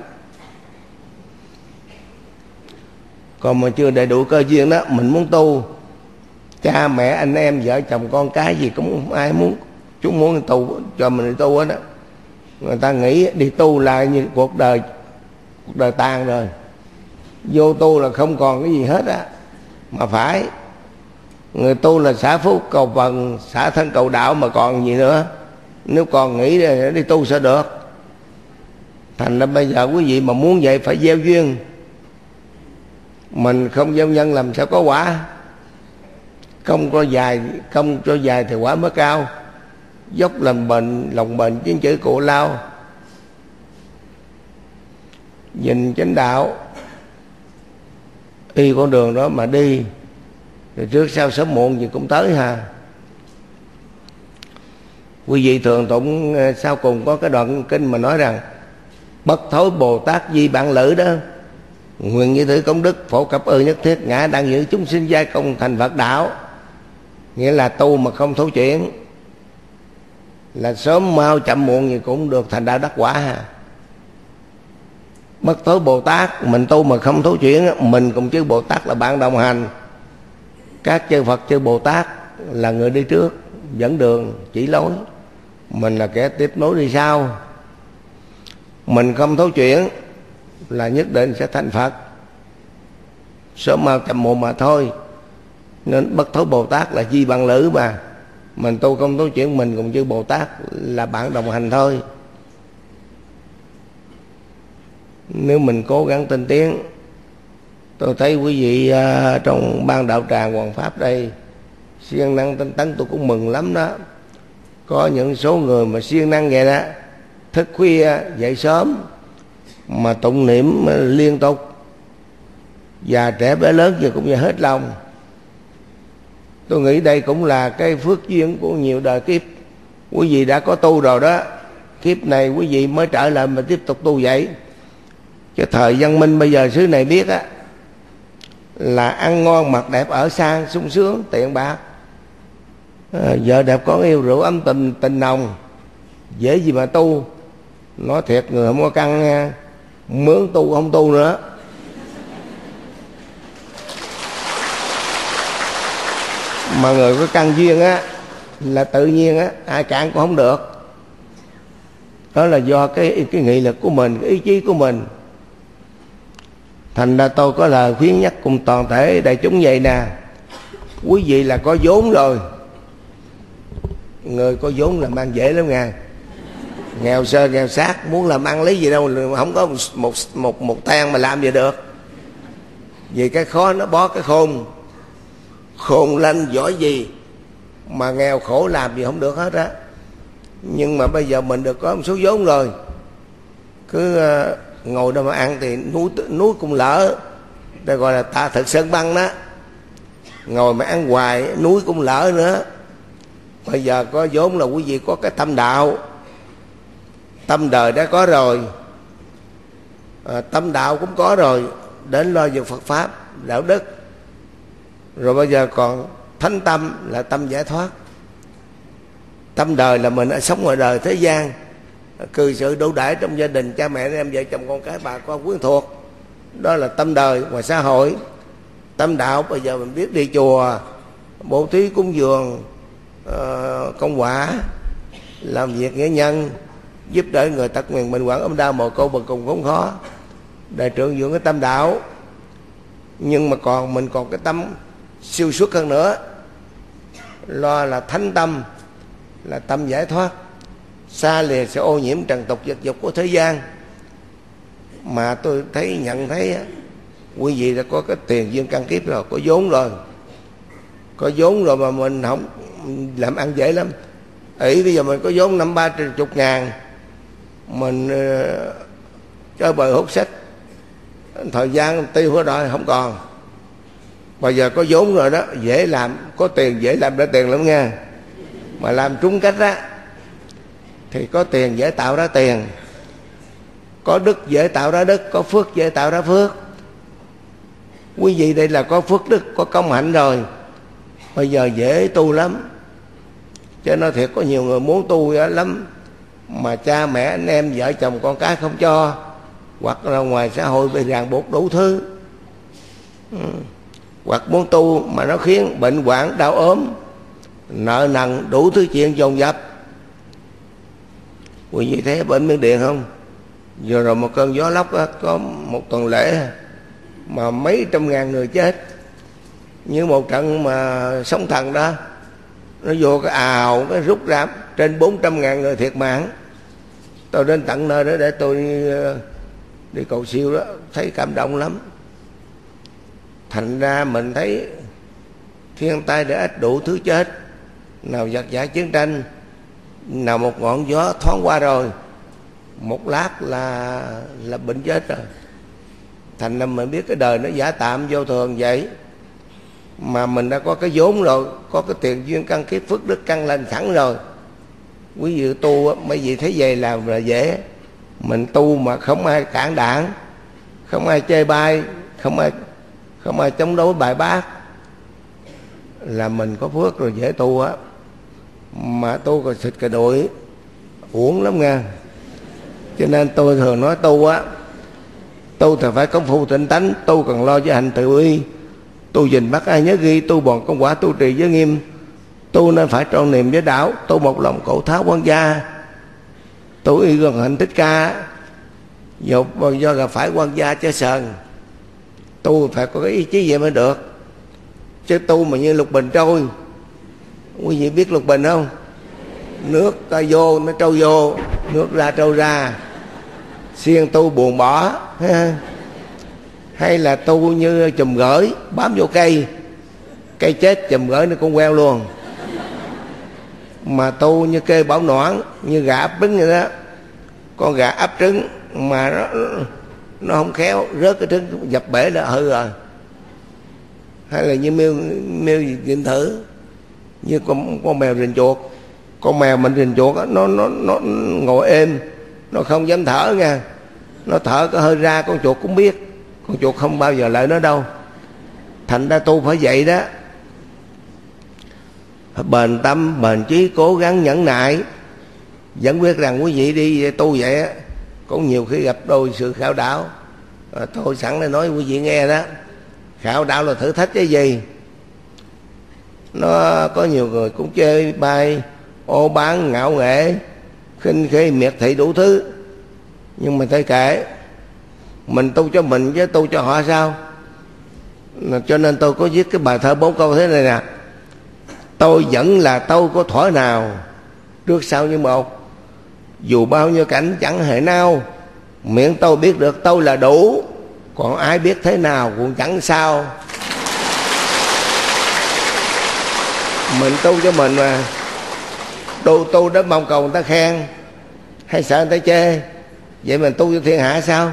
Còn mà chưa đầy đủ cơ duyên đó, mình muốn tu, cha mẹ anh em vợ chồng con cái gì cũng ai muốn, chúng muốn tu cho mình đi tu hết đó. Người ta nghĩ đi tu là như cuộc đời cuộc đời tàn rồi, vô tu là không còn cái gì hết á. Mà phải, người tu là xả phúc cầu phần, xả thân cầu đạo mà còn gì nữa. Nếu còn nghĩ đi, đi tu sao được. Thành ra bây giờ quý vị mà muốn vậy phải gieo duyên. Mình không gieo nhân làm sao có quả. Công có dài, công cho dài thì quả mới cao. Dốc làm bền, lòng bền chiến chữ cụ lao. Nhìn chánh đạo, y con đường đó mà đi thì trước sau sớm muộn gì cũng tới ha. Quý vị thường tụng sau cùng có cái đoạn kinh mà nói rằng bất thối Bồ Tát di bạn lữ đó, nguyện như thử công đức phổ cập ư nhất thiết, ngã đang giữ chúng sinh giai công thành Phật đạo. Nghĩa là tu mà không thấu chuyển là sớm mau chậm muộn gì cũng được thành đạo đắc quả ha. Bất thối Bồ Tát, mình tu mà không thấu chuyển, mình cùng chư Bồ Tát là bạn đồng hành. Các chư Phật chư Bồ Tát là người đi trước dẫn đường chỉ lối, mình là kẻ tiếp nối đi sau. Mình không thấu chuyển là nhất định sẽ thành Phật, sớm mau chậm muộn mà thôi. Nên bất thối Bồ Tát là di bằng lữ mà. Mình tu không thấu chuyển, mình cùng chư Bồ Tát là bạn đồng hành thôi. Nếu mình cố gắng tinh tiến, tôi thấy quý vị uh, trong ban đạo tràng Hoàng Pháp đây siêng năng tinh tấn, tôi cũng mừng lắm đó. Có những số người mà siêng năng vậy đó, thức khuya dậy sớm mà tụng niệm liên tục, già trẻ bé lớn gì cũng như hết lòng. Tôi nghĩ đây cũng là cái phước duyên của nhiều đời kiếp. Quý vị đã có tu rồi đó, kiếp này quý vị mới trở lại mà tiếp tục tu vậy. Chứ thời văn minh bây giờ xứ này biết á, là ăn ngon mặc đẹp ở sang sung sướng tiện bạc, à, vợ đẹp con yêu rượu ấm tình tình nồng, dễ gì mà tu. Nói thiệt người không có căn nha, mướn tu không tu nữa. Mà người có căn duyên á là tự nhiên á, ai cản cũng không được. Đó là do cái cái nghị lực của mình, cái ý chí của mình. Thành ra tôi có lời khuyến nhắc cùng toàn thể đại chúng vậy nè. Quý vị là có vốn rồi, người có vốn làm ăn dễ lắm nha. Nghèo sơ nghèo sát muốn làm ăn lấy gì đâu, không có một một một tang mà làm gì được. Vì cái khó nó bó cái khôn, khôn lanh giỏi gì mà nghèo khổ làm gì không được hết á. Nhưng mà bây giờ mình được có một số vốn rồi, cứ uh, ngồi đâu mà ăn thì núi núi cũng lỡ, đây gọi là tạ thực sơn băng đó. Ngồi mà ăn hoài núi cũng lỡ nữa. Bây giờ có vốn là quý vị có cái tâm đạo, tâm đời đã có rồi, à, tâm đạo cũng có rồi, đến lo về Phật pháp đạo đức. Rồi bây giờ còn thánh tâm là tâm giải thoát. Tâm đời là mình đã sống ngoài đời thế gian, cư xử đối đãi trong gia đình, cha mẹ em vợ chồng con cái bà con quyến thuộc, đó là tâm đời ngoài xã hội. Tâm đạo bây giờ mình biết đi chùa, bố thí cúng dường, uh, công quả, làm việc nghĩa nhân, giúp đỡ người tật nguyền bệnh hoạn ốm đau mồ côi bần cùng khốn khó, đại trưởng dưỡng cái tâm đạo. Nhưng mà còn mình còn cái tâm siêu xuất hơn nữa, lo là thánh tâm, là tâm giải thoát, xa lìa sự ô nhiễm trần tục vật dục của thế gian. Mà tôi thấy nhận thấy quý vị đã có cái tiền duyên căn kiếp rồi, có vốn rồi, có vốn rồi mà mình không làm ăn dễ lắm. Ý bây giờ mình có vốn năm ba chục ngàn, mình uh, chơi bời hút sách, thời gian tiêu hết rồi không còn. Bây giờ có vốn rồi đó, dễ làm, có tiền dễ làm ra tiền lắm nha. Mà làm trúng cách á thì có tiền dễ tạo ra tiền, có đức dễ tạo ra đức, có phước dễ tạo ra phước. Quý vị đây là có phước đức, có công hạnh rồi, bây giờ dễ tu lắm. Cho nên thiệt có nhiều người muốn tu lắm, mà cha mẹ anh em vợ chồng con cái không cho, hoặc là ngoài xã hội bị ràng buộc đủ thứ. ừ. Hoặc muốn tu mà nó khiến bệnh hoạn đau ốm, nợ nần, đủ thứ chuyện dồn dập. Quý vị thấy bệnh Miến Điện không? Vừa rồi một cơn gió lốc đó, có một tuần lễ mà mấy trăm ngàn người chết, như một trận mà sóng thần đó. Nó vô cái ào, cái rút ra trên bốn trăm ngàn người thiệt mạng. Tôi đến tận nơi đó để tôi đi, đi cầu siêu đó, thấy cảm động lắm. Thành ra mình thấy thiên tai đã ít đủ thứ chết, nào giặc giả chiến tranh, nào một ngọn gió thoáng qua rồi, một lát là là bệnh chết rồi. Thành ra mình biết cái đời nó giả tạm vô thường vậy. Mà mình đã có cái vốn rồi, có cái tiền duyên căn kiếp phước đức căn lên sẵn rồi. Quý vị tu mấy vị thấy vậy làm là dễ. Mình tu mà không ai cản đảng, không ai chê bai, không ai không ai chống đối bài bác, là mình có phước rồi, dễ tu á. Mà tu còn xịt cà đuổi uổng lắm nha. Cho nên tôi thường nói tu á, tu thì phải công phu tịnh tánh, tu cần lo với hành tự y, tu gìn bắt ai nhớ ghi, tu bòn công quả, tu trì giới nghiêm, tu nên phải tròn niệm với đạo, tu một lòng cổ tháo quan gia, tu y gần hạnh Thích Ca, dù do gặp phải quan gia chứ sờn. Tu phải có cái ý chí vậy mới được. Chứ tu mà như lục bình trôi, quý vị biết lục bình không? Nước ta vô nó trôi vô, nước ra trôi ra. Siêng tu buồn bỏ. Hay là tu như chùm gỡi bám vô cây, cây chết chùm gỡi nó cũng queo luôn. Mà tu như cây bảo noãn, như gà ấp trứng vậy đó. Con gà ấp trứng mà nó nó không khéo rớt cái trứng dập bể là hư rồi. Hay là như mèo mèo nhìn thử, như con con mèo rình chuột, con mèo mình rình chuột đó, nó nó nó ngồi êm, nó không dám thở nha. Nó thở có hơi ra con chuột cũng biết, con chuột không bao giờ lợi nó đâu. Thành ra tu phải vậy đó, phải bền tâm bền trí, cố gắng nhẫn nại. Vẫn biết rằng quý vị đi tu vậy á, cũng nhiều khi gặp đôi sự khảo đảo. À, tôi sẵn để nói quý vị nghe đó, khảo đảo là thử thách cái gì. Nó có nhiều người cũng chơi bai, ô bán, ngạo nghệ, khinh khi miệt thị đủ thứ. Nhưng mà thấy kệ, mình tu cho mình chứ tu cho họ sao? Cho nên tôi có viết cái bài thơ bốn câu thế này nè: tôi vẫn là tôi có thuở nào, trước sau như một. Dù bao nhiêu cảnh chẳng hề nào, miệng tôi biết được tôi là đủ, còn ai biết thế nào cũng chẳng sao. Mình tu cho mình mà, tu tu đó mong cầu người ta khen hay sợ người ta chê? Vậy mình tu cho thiên hạ sao?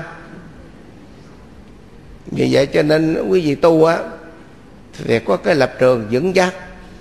Vì vậy cho nên quý vị tu á, thì có cái lập trường vững chắc.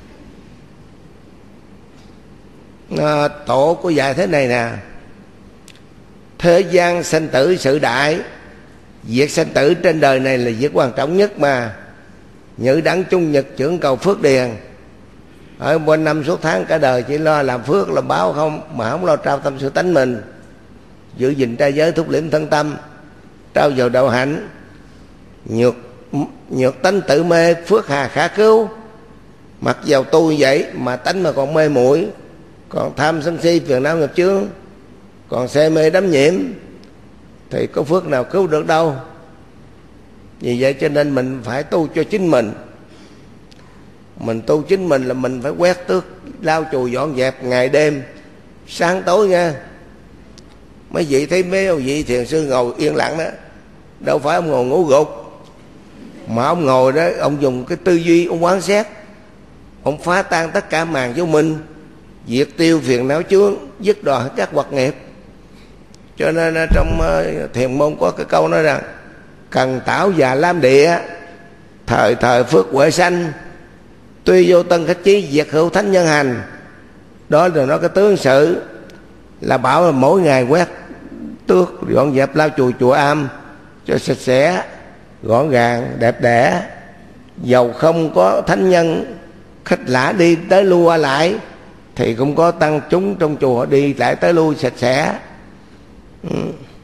À, tổ của dạy thế này nè: thế gian sanh tử sự đại, việc sanh tử trên đời này là việc quan trọng nhất mà. Nhữ đẳng chung nhật trưởng cầu phước điền. Ở bên năm suốt tháng cả đời chỉ lo làm phước làm báo không, mà không lo trao tâm sự tánh mình, giữ gìn trai giới thúc liễm thân tâm, trao dồi đạo hạnh. Nhược nhược tánh tự mê, phước hà khả cứu. Mặc dầu tu như vậy mà tánh mà còn mê muội, còn tham sân si phiền não nghiệp chướng, còn say mê đắm nhiễm, thì có phước nào cứu được đâu. Vì vậy cho nên mình phải tu cho chính mình. Mình tu chính mình là mình phải quét tước, lau chùi dọn dẹp ngày đêm, sáng tối nha. Mấy vị thấy mấy ông vị thiền sư ngồi yên lặng đó, đâu phải ông ngồi ngủ gục, mà ông ngồi đó, ông dùng cái tư duy, ông quán xét, ông phá tan tất cả màn vô minh, diệt tiêu phiền não chướng, dứt đọa các hoạt nghiệp. Cho nên trong thiền môn có cái câu nói rằng: cần tảo và lam địa, thời thời phước huệ sanh, tuy vô tân khách chí, diệt hữu thánh nhân hành. Đó là nó cái tướng sự, là bảo là mỗi ngày quét tước dọn dẹp lau chùi chùa am cho sạch sẽ, gọn gàng, đẹp đẽ. Dầu không có thánh nhân khách lạ đi tới lui qua lại, thì cũng có tăng chúng trong chùa đi lại tới lui sạch sẽ. ừ.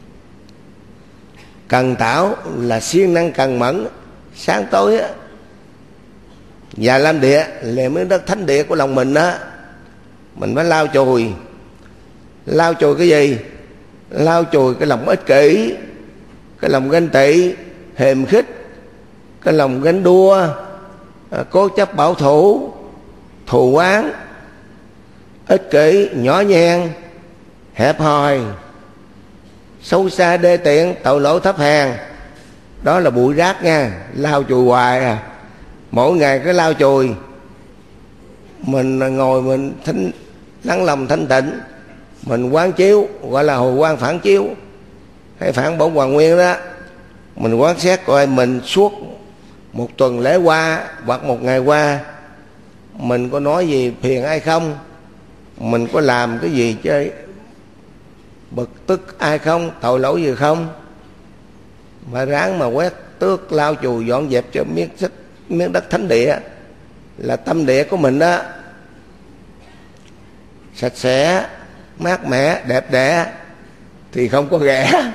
Cần tảo là siêng năng cần mẫn, sáng tối á. Và lam địa là miếng đất thánh địa của lòng mình á, mình phải lau chùi. Lau chùi cái gì? Lau chùi cái lòng ích kỷ, cái lòng ganh tị, hềm khích, cái lòng ganh đua, cố chấp bảo thủ, thù oán, ích kỷ, nhỏ nhen, hẹp hòi, xấu xa, đê tiện, tội lỗi thấp hèn. Đó là bụi rác nha, lau chùi hoài à. Mỗi ngày cứ lau chùi. Mình ngồi mình thanh, lắng lòng thanh tịnh, mình quán chiếu, gọi là hồi quán phản chiếu hay phản bổn hoàn nguyên đó. Mình quán xét coi mình suốt một tuần lễ qua hoặc một ngày qua, mình có nói gì phiền ai không, mình có làm cái gì chơi bực tức ai không, tội lỗi gì không. Mà ráng mà quét tước lau chùi dọn dẹp cho miếng đất, miếng đất thánh địa, là tâm địa của mình đó, sạch sẽ, mát mẻ, đẹp đẽ, thì không có ghẻ.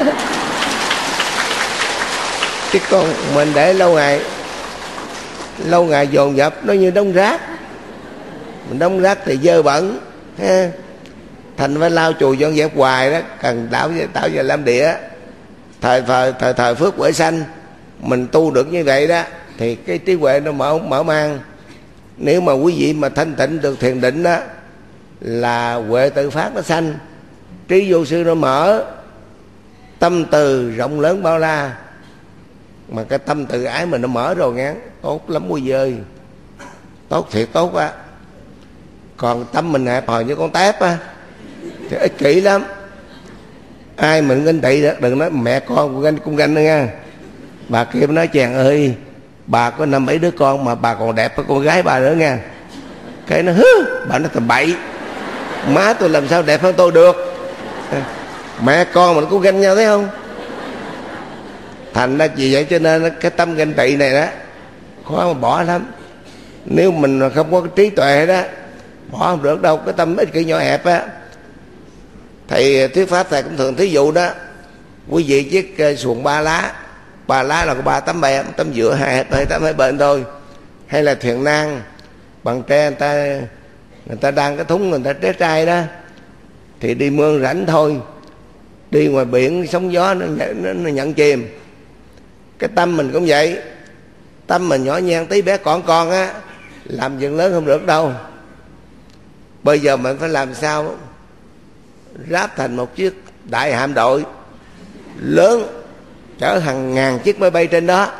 Chứ còn mình để lâu ngày lâu ngày dồn dập, nó như đống rác. Mình đống rác thì dơ bẩn ha. Thành phải lau chùi dọn dẹp hoài đó. Cần tạo tạo giờ làm địa, thời thời thời thời phước huệ sanh. Mình tu được như vậy đó thì cái trí huệ nó mở mở mang. Nếu mà quý vị mà thanh tịnh được thiền định đó, là huệ tự phát nó sanh, trí vô sư nó mở, tâm từ rộng lớn bao la. Mà cái tâm từ ái mình nó mở rồi nghe, tốt lắm quý vị ơi, tốt thiệt tốt á. Còn tâm mình hẹp hòi như con tép á thì ích kỷ lắm. Ai mình ganh tị đó, đừng nói mẹ con cũng ganh cũng ganh nữa nha. Bà kia nói chàng ơi, bà có năm bảy đứa con mà bà còn đẹp hơn con gái bà nữa nha. Cái nó hứ, bà nói tầm bậy, má tôi làm sao đẹp hơn tôi được. Mẹ con mình cũng ganh nhau thấy không? Thành ra vì vậy cho nên cái tâm ganh tị này đó khó mà bỏ lắm. Nếu mình không có cái trí tuệ đó, bỏ không được đâu. Cái tâm ích kỷ nhỏ hẹp á. Thầy thuyết pháp thầy cũng thường thí dụ đó, quý vị chiếc xuồng ba lá, ba lá là có ba tấm bè, tấm giữa hai hai tấm hai bên thôi. Hay là thuyền nan bằng tre, người ta người ta đang cái thúng, người ta tré trai đó, thì đi mương rảnh thôi, đi ngoài biển sóng gió nó, nó, nó nhận chìm. Cái tâm mình cũng vậy. Tâm mình nhỏ nhen tí bé con con á, làm chuyện lớn không được đâu. Bây giờ mình phải làm sao ráp thành một chiếc đại hạm đội lớn, chở hàng ngàn chiếc máy bay trên đó.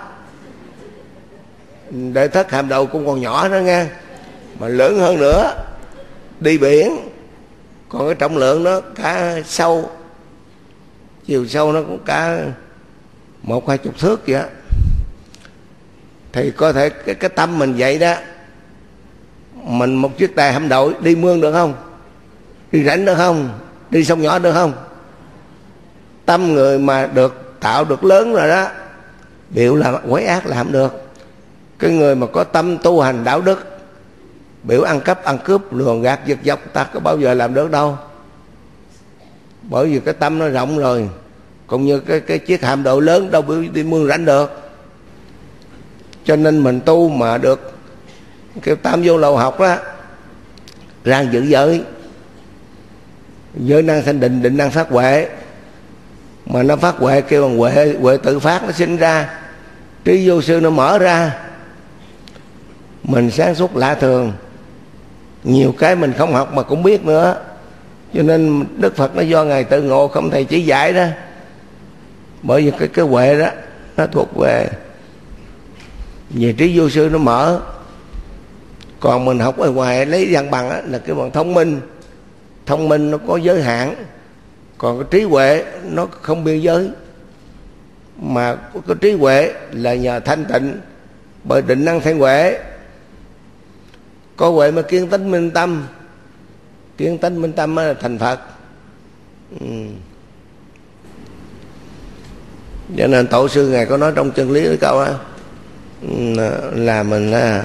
Để thất hạm đội cũng còn nhỏ đó nghe, mà lớn hơn nữa, đi biển. Còn cái trọng lượng nó cả sâu, chiều sâu nó cũng cả một hai chục thước vậy á. Thì có thể cái, cái tâm mình vậy đó, mình một chiếc đại hạm đội đi mương được không? Đi rảnh được không? Đi sông nhỏ được không? Tâm người mà được tạo được lớn rồi đó, biểu là quấy ác làm được. Cái người mà có tâm tu hành đạo đức, biểu ăn cắp ăn cướp lường gạt giật dọc, ta có bao giờ làm được đâu. Bởi vì cái tâm nó rộng rồi. Cũng như cái, cái chiếc hạm đội lớn đâu biểu đi mương rảnh được. Cho nên mình tu mà được cái tam vô lậu học đó, rang giữ giới, giới năng sanh định, định năng phát huệ. Mà nó phát huệ kêu bằng huệ, huệ tự phát nó sinh ra, trí vô sư nó mở ra. Mình sáng suốt lạ thường, nhiều cái mình không học mà cũng biết nữa. Cho nên Đức Phật nó do Ngài tự ngộ, không thầy chỉ dạy đó. Bởi vì cái, cái huệ đó nó thuộc về về trí vô sư nó mở. Còn mình học ở ngoài lấy văn bằng á, là cái bằng thông minh. Thông minh nó có giới hạn, còn cái trí huệ nó không biên giới. Mà cái trí huệ là nhờ thanh tịnh, bởi định năng thanh huệ. Có huệ mà kiên tánh minh tâm, kiên tánh minh tâm là thành Phật. ừ. Cho nên tổ sư Ngài có nói trong chân lý cái câu á, là mình là,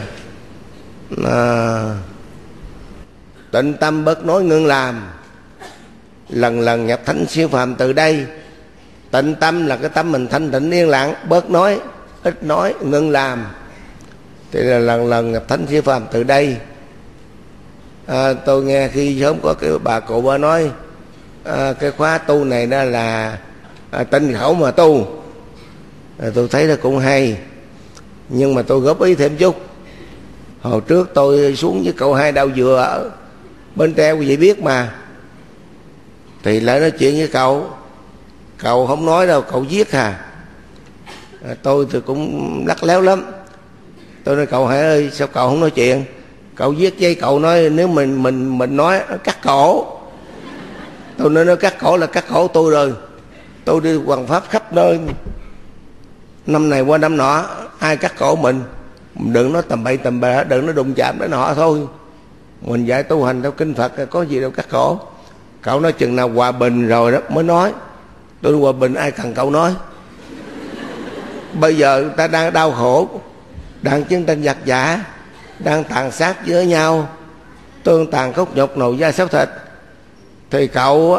là tịnh tâm bớt nói ngưng làm, lần lần nhập thánh siêu phàm từ đây. Tịnh tâm là cái tâm mình thanh tịnh yên lặng, bớt nói, ít nói, ngưng làm, thì là lần lần nhập thánh siêu phàm từ đây. à, Tôi nghe khi sớm có cái bà cụ bà nói à, cái khóa tu này đó là à, tinh khẩu mà tu. à, Tôi thấy là cũng hay, nhưng mà tôi góp ý thêm chút. Hồi trước tôi xuống với cậu Hai Đau Dừa ở Bến Tre, quý vị biết mà, thì lại nói chuyện với cậu, cậu không nói đâu, cậu viết à. à tôi thì cũng lắc léo lắm. Tôi nói cậu Hai ơi, sao cậu không nói chuyện? Cậu viết giấy, cậu nói nếu mình mình mình nói cắt cổ. Tôi nói nó cắt cổ là cắt cổ tôi rồi. Tôi đi hoằng pháp khắp nơi, năm này qua năm nọ, ai cắt cổ mình? Đừng nói tầm bậy tầm bạ, đừng nói đụng chạm đến họ thôi. Mình dạy tu hành theo kinh Phật, có gì đâu cắt cổ. Cậu nói chừng nào hòa bình rồi đó mới nói. Tôi nói hòa bình ai cần cậu nói. Bây giờ ta đang đau khổ, đang chiến tranh giặc giả, đang tàn sát với nhau, tương tàn khốc nhục, nồi da xấu thịt, thì cậu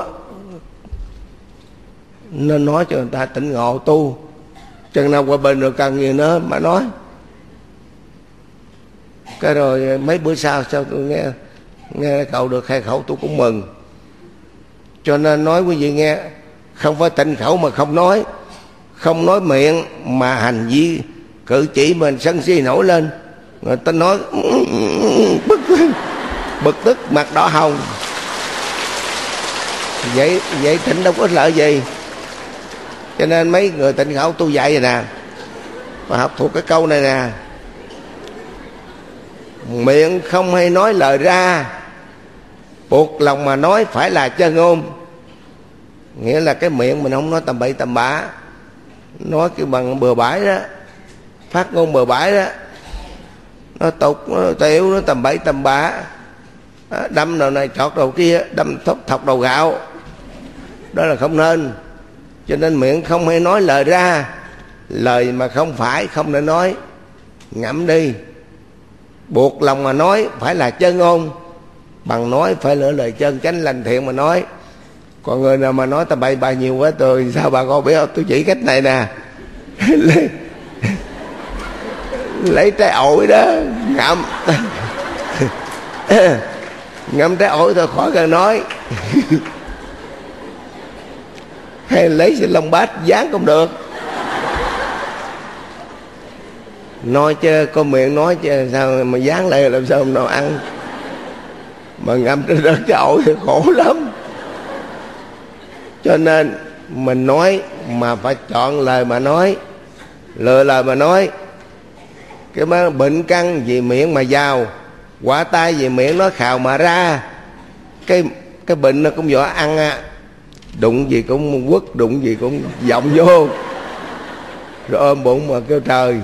nên nói cho người ta tỉnh ngộ tu. Chừng nào hòa bình rồi cần gì nữa mà nói. Cái rồi mấy bữa sau sao tôi nghe nghe cậu được khai khẩu, tôi cũng mừng. Cho nên nói quý vị nghe, không phải tịnh khẩu mà không nói, không nói miệng mà hành vi cử chỉ mình sân si nổi lên, người ta nói bực bực tức mặt đỏ hồng. Vậy vậy tịnh đâu có lợi gì. Cho nên mấy người tịnh khẩu tôi dạy vậy nè, và học thuộc cái câu này nè: miệng không hay nói lời ra, buộc lòng mà nói phải là chân ngôn. Nghĩa là cái miệng mình không nói tầm bậy tầm bạ, nói cái bằng bừa bãi đó, phát ngôn bừa bãi đó, nó tục, nó tiểu, nó tầm bậy tầm bạ, đâm đầu này chọt đầu kia, đâm thóc thọc đầu gạo, đó là không nên. Cho nên miệng không hay nói lời ra, lời mà không phải không nên nói, ngậm đi. Buộc lòng mà nói phải là chân ngôn, bằng nói phải lựa lời chân chánh lành thiện mà nói. Còn người nào mà nói tầm bậy bạ nhiều quá, tôi sao bà con biết không? Tôi chỉ cách này nè. lấy, lấy trái ổi đó ngậm ngậm trái ổi thôi, khỏi cần nói. Hay lấy xì lông bát dán cũng được. Nói chứ có miệng nói chứ sao mà dán lại, làm sao nào ăn. mà ngâm trên đất chậu thì khổ lắm. Cho nên mình nói mà phải chọn lời mà nói, lựa lời mà nói. Cái mà bệnh căn vì miệng mà vào, quả tai vì miệng nói khào mà ra. Cái cái bệnh nó cũng vỏ ăn á, đụng gì cũng quất, đụng gì cũng vọng vô, rồi ôm bụng mà kêu trời.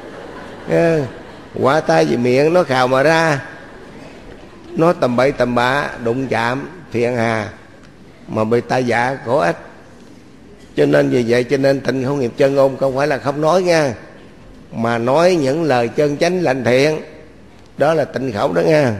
Quả tai vì miệng nó khào mà ra, nói tầm bậy tầm bạ, đụng chạm phiền hà, mà bị tai dạ khổ ích. Cho nên vì vậy cho nên Tịnh Khẩu Nghiệp Chân Ngôn không phải là không nói nha, mà nói những lời chân chánh lành thiện, đó là tịnh khẩu đó nha.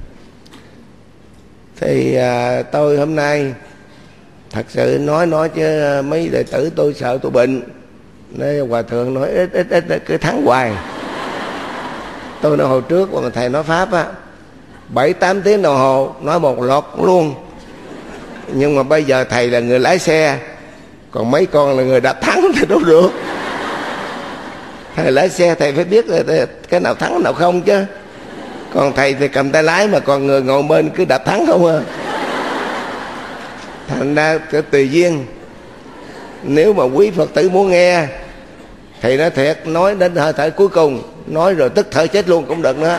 Thì à, tôi hôm nay thật sự nói nói chứ mấy đệ tử tôi sợ tôi bệnh, nên hòa thượng nói ít ít ít cứ thắng hoài. Tôi nói hồi trước mà thầy nói pháp á, bảy tám tiếng đồng hồ nói một lọt luôn. Nhưng mà bây giờ thầy là người lái xe, còn mấy con là người đạp thắng thì đâu được. Thầy lái xe thầy phải biết là cái nào thắng cái nào không chứ. Còn thầy thì cầm tay lái, mà còn người ngồi bên cứ đạp thắng không à. Thành ra cái tùy duyên. Nếu mà quý Phật tử muốn nghe thì nói thiệt, nói đến hơi thở cuối cùng, nói rồi tức thở chết luôn cũng được nữa.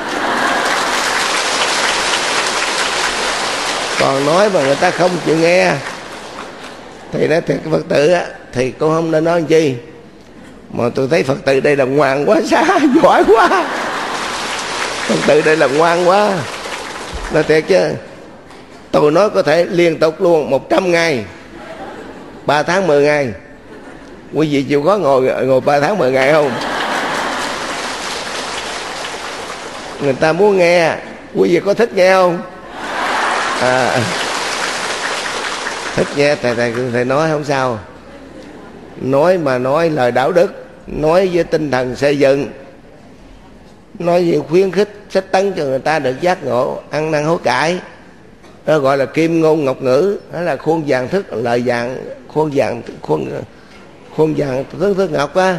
Còn nói mà người ta không chịu nghe thì nói thiệt, cái Phật tử á thì cũng không nên nói chi. Mà tôi thấy Phật tử đây là ngoan quá, xa giỏi quá. Phật tử đây là ngoan quá, nói thiệt chứ. Tôi nói có thể liên tục luôn một trăm ngày, ba tháng mười ngày. Quý vị chịu khó ngồi ngồi ba tháng mười ngày không? Người ta muốn nghe, quý vị có thích nghe không? À, thích nghe thầy, thầy thầy nói không sao. Nói mà nói lời đạo đức, nói với tinh thần xây dựng, nói về khuyến khích sách tấn cho người ta được giác ngộ, ăn năn hối cải. Đó gọi là kim ngôn ngọc ngữ, đó là khuôn vàng thức lời vàng, khuôn vàng khuôn khuôn vàng thức thức ngọc á.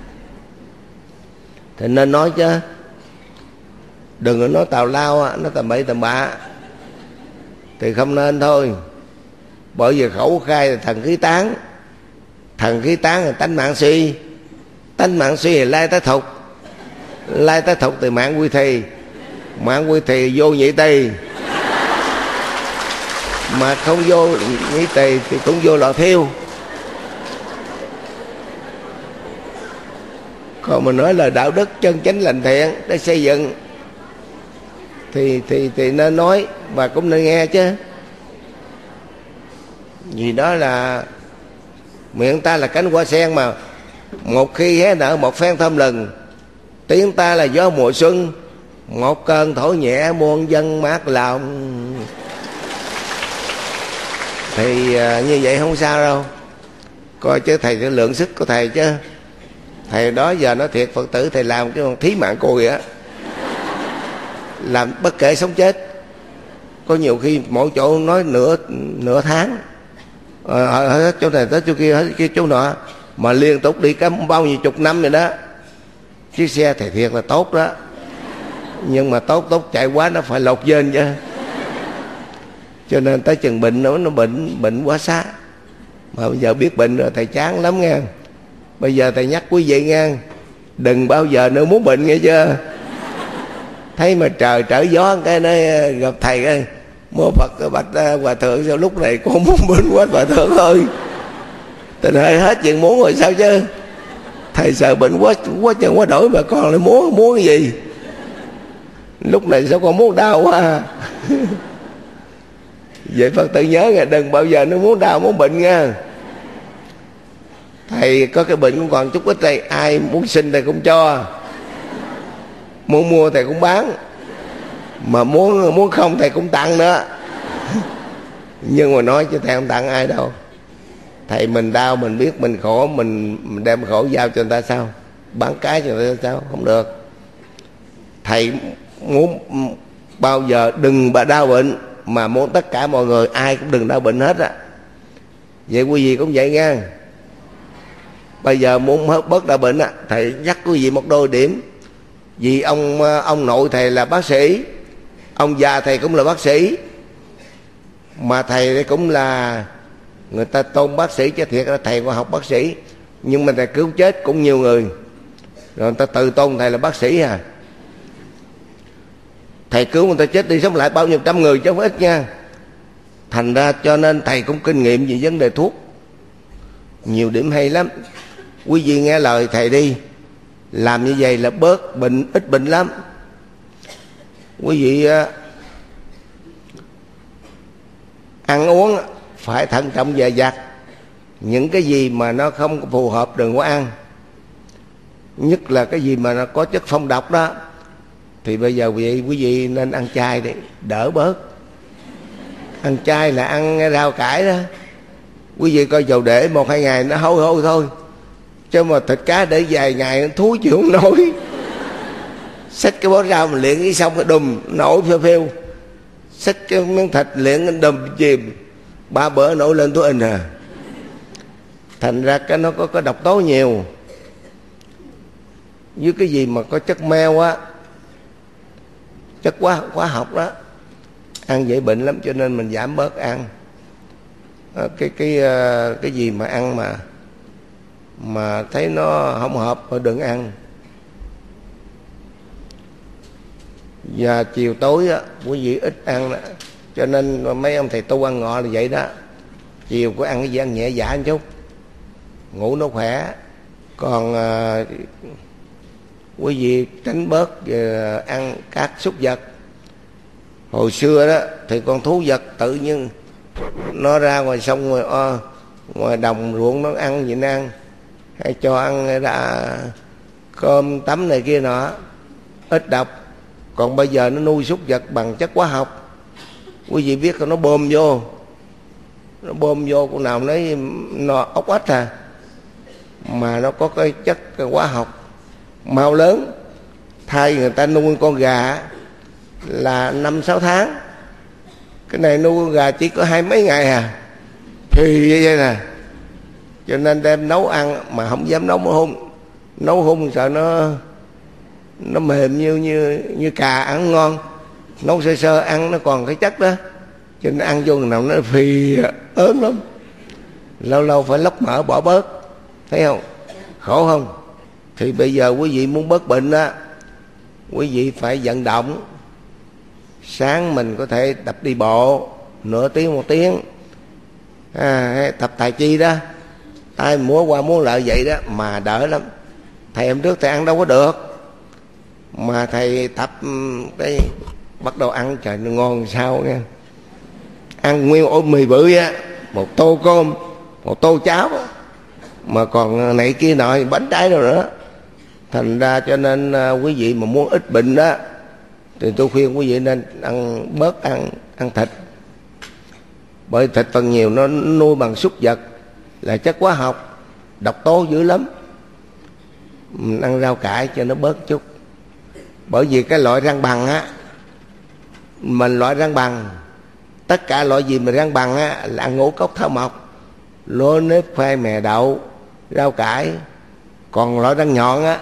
Thì nên nói chứ, đừng có nói tào lao á, nó tầm bậy tầm bạ thì không nên thôi. Bởi vì khẩu khai là thần khí tán, thần khí tán là tánh mạng suy, tánh mạng suy là lai tá thục, lai tá thục từ mạng quy thì, mạng quy thì vô nhị tỳ, mà không vô nhị tỳ thì cũng vô lò thiêu. Còn mình nói là đạo đức chân chánh lành thiện để xây dựng thì thì thì nên nói và cũng nên nghe chứ. Vì đó là miệng ta là cánh hoa sen, mà một khi hé nở một phen thơm lừng, tiếng ta là gió mùa xuân, một cơn thổi nhẹ muôn dân mát lòng. Thì à, như vậy không sao đâu. Coi chứ thầy sẽ lượng sức của thầy chứ. Thầy đó giờ nói thiệt, Phật tử thầy làm cái thí mạng cùi á, làm bất kể sống chết. Có nhiều khi mỗi chỗ nói nửa nửa tháng, ờ, hết chỗ này tới chỗ kia, hết kia chỗ nọ, mà liên tục đi cả bao nhiêu chục năm rồi đó. Chiếc xe thầy thiệt là tốt đó, nhưng mà tốt tốt chạy quá nó phải lột dên chứ. Cho nên tới chừng bệnh nó nó bệnh bệnh quá xa. Mà bây giờ biết bệnh rồi thầy chán lắm nghe. Bây giờ thầy nhắc quý vị nghe, đừng bao giờ nữa muốn bệnh nghe chưa. Thấy mà trời trở gió cái nó gặp thầy cái mô Phật bạch hòa thượng, sao lúc này con muốn bệnh quá hòa thượng ơi. Tình hơi hết chuyện muốn rồi sao chứ. Thầy sợ bệnh quá quá chân quá đổi mà con lại muốn muốn cái gì. Lúc này sao con muốn đau quá. Vậy Phật tử nhớ nghe, đừng bao giờ nó muốn đau muốn bệnh nha. Thầy có cái bệnh cũng còn chút ít đây, ai muốn xin thầy cũng cho, muốn mua thầy cũng bán, mà muốn muốn không thầy cũng tặng nữa. Nhưng mà nói chứ thầy không tặng ai đâu. Thầy mình đau mình biết mình khổ, mình, mình đem khổ giao cho người ta sao, bán cái cho người ta sao, không được. Thầy muốn bao giờ đừng bà đau bệnh, mà muốn tất cả mọi người ai cũng đừng đau bệnh hết á. Vậy quý vị cũng vậy nha. Bây giờ muốn bớt đau bệnh á, thầy nhắc quý vị một đôi điểm. Vì ông ông nội thầy là bác sĩ, Ông già thầy cũng là bác sĩ, mà thầy cũng là người ta tôn bác sĩ, chứ thiệt là thầy có học bác sĩ, nhưng mà thầy cứu chết cũng nhiều người, rồi người ta tự tôn thầy là bác sĩ à. Thầy cứu người ta chết đi sống lại bao nhiêu trăm người chứ không ít nha. Thành ra cho nên thầy cũng kinh nghiệm về vấn đề thuốc, nhiều điểm hay lắm. Quý vị nghe lời thầy đi, làm như vậy là bớt bệnh, ít bệnh lắm. Quý vị ăn uống phải thận trọng dè dặt, những cái gì mà nó không phù hợp đừng có ăn. Nhất là cái gì mà nó có chất phong độc đó, thì bây giờ quý vị, quý vị nên ăn chay đi, đỡ bớt. Ăn chay là ăn rau cải đó. Quý vị coi dầu để một hai ngày nó hôi hôi thôi, chứ mà thịt cá để vài ngày nó thúi chịu không nổi. Xách cái bó rau mà liệng cái xong cái đùm nổi phêu phêu, xách cái miếng thịt liệng cái đùm chìm, ba bữa nổi lên túi in à. Thành ra cái nó có cái độc tố nhiều. Với cái gì mà có chất meo á, chất hóa hóa học đó, ăn dễ bệnh lắm, cho nên mình giảm bớt ăn. Cái cái cái gì mà ăn mà mà thấy nó không hợp thì đừng ăn. Và chiều tối á, quý vị ít ăn đó. Cho nên mấy ông thầy tu ăn ngọ là vậy đó. Chiều có ăn cái gì ăn nhẹ dạ một chút, ngủ nó khỏe. Còn à, quý vị tránh bớt à, ăn các súc vật. Hồi xưa đó thì con thú vật tự nhiên nó ra ngoài sông, ngoài o, ngoài đồng ruộng nó ăn gì nó ăn, hay cho ăn đã cơm tấm này kia nọ, ít độc. Còn bây giờ nó nuôi súc vật bằng chất hóa học, quý vị biết nó bơm vô, nó bơm vô con nào nấy nó ốc ếch à, mà nó có cái chất hóa học mau lớn. Thay người ta nuôi con gà là năm sáu tháng, cái này nuôi con gà chỉ có hai mấy ngày à, thì như vậy nè. Cho nên đem nấu ăn mà không dám nấu hun, nấu hun sợ nó nó mềm như như như cà ăn ngon, nấu sơ sơ ăn nó còn cái chất đó, cho nên ăn vô nào nó phì ớn lắm. Lâu lâu phải lóc mỡ bỏ bớt, thấy không, khổ không? Thì bây giờ quý vị muốn bớt bệnh đó, quý vị phải vận động. Sáng mình có thể tập đi bộ nửa tiếng một tiếng, à, tập tài chi đó, ai múa qua múa lại vậy đó mà đỡ lắm. Thầy hôm trước thầy ăn đâu có được, mà thầy tập cái bắt đầu ăn trời nó ngon sao nha. Ăn nguyên ổ mì bự á, một tô cơm, một tô cháo, mà còn này kia nọ bánh trái đâu nữa. Thành ra cho nên quý vị mà muốn ít bệnh đó thì tôi khuyên quý vị nên ăn bớt ăn ăn thịt. Bởi thịt phần nhiều nó nuôi bằng súc vật, là chất hóa học, độc tố dữ lắm. Mình ăn rau cải cho nó bớt chút. Bởi vì cái loại răng bằng á, mình loại răng bằng, tất cả loại gì mà răng bằng á là ngũ cốc thảo mộc, lúa nếp khoai mè đậu, rau cải. Còn loại răng nhọn á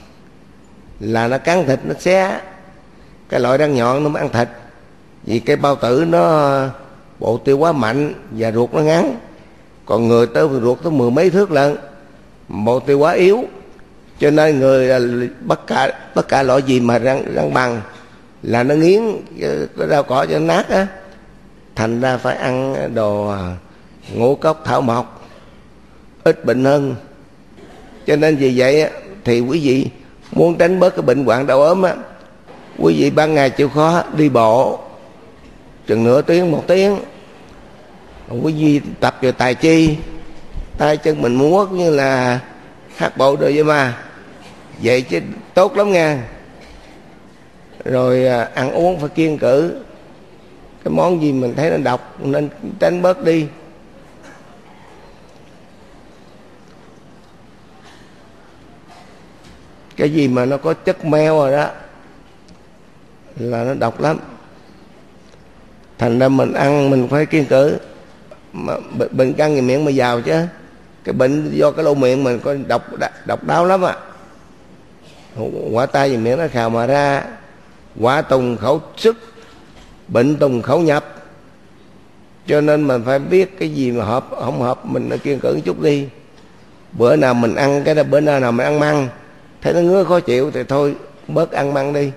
là nó cắn thịt nó xé. Cái loại răng nhọn nó mới ăn thịt, vì cái bao tử nó bộ tiêu hóa mạnh và ruột nó ngắn. Còn người tới ruột tới mười mấy thước lận, bộ tiêu hóa yếu. Cho nên người là bất cả tất cả loại gì mà răng răng bằng là nó nghiến cái rau cỏ cho nó nát á. Thành ra phải ăn đồ ngũ cốc thảo mộc, ít bệnh hơn. Cho nên vì vậy thì quý vị muốn tránh bớt cái bệnh hoạn đau ốm á, quý vị ban ngày chịu khó đi bộ chừng nửa tiếng một tiếng. Quý vị tập về tài chi, tay chân mình múa cũng như là hát bộ rồi vậy mà, vậy chứ tốt lắm nha. Rồi ăn uống phải kiêng cữ, cái món gì mình thấy nó độc nên tránh bớt đi. Cái gì mà nó có chất meo rồi đó là nó độc lắm. Thành ra mình ăn mình phải kiêng cữ. Mà bệnh căng thì miệng mà vào chứ. Cái bệnh do cái lỗ miệng mình có độc độc đáo lắm à. Quả tai thì miệng nó khào mà ra, quả tùng khẩu sức bệnh tùng khẩu nhập. Cho nên mình phải biết cái gì mà hợp không hợp mình nó kiêng cữ chút đi. Bữa nào mình ăn cái đó, bữa nào nào mình ăn măng thấy nó ngứa khó chịu thì thôi bớt ăn măng đi.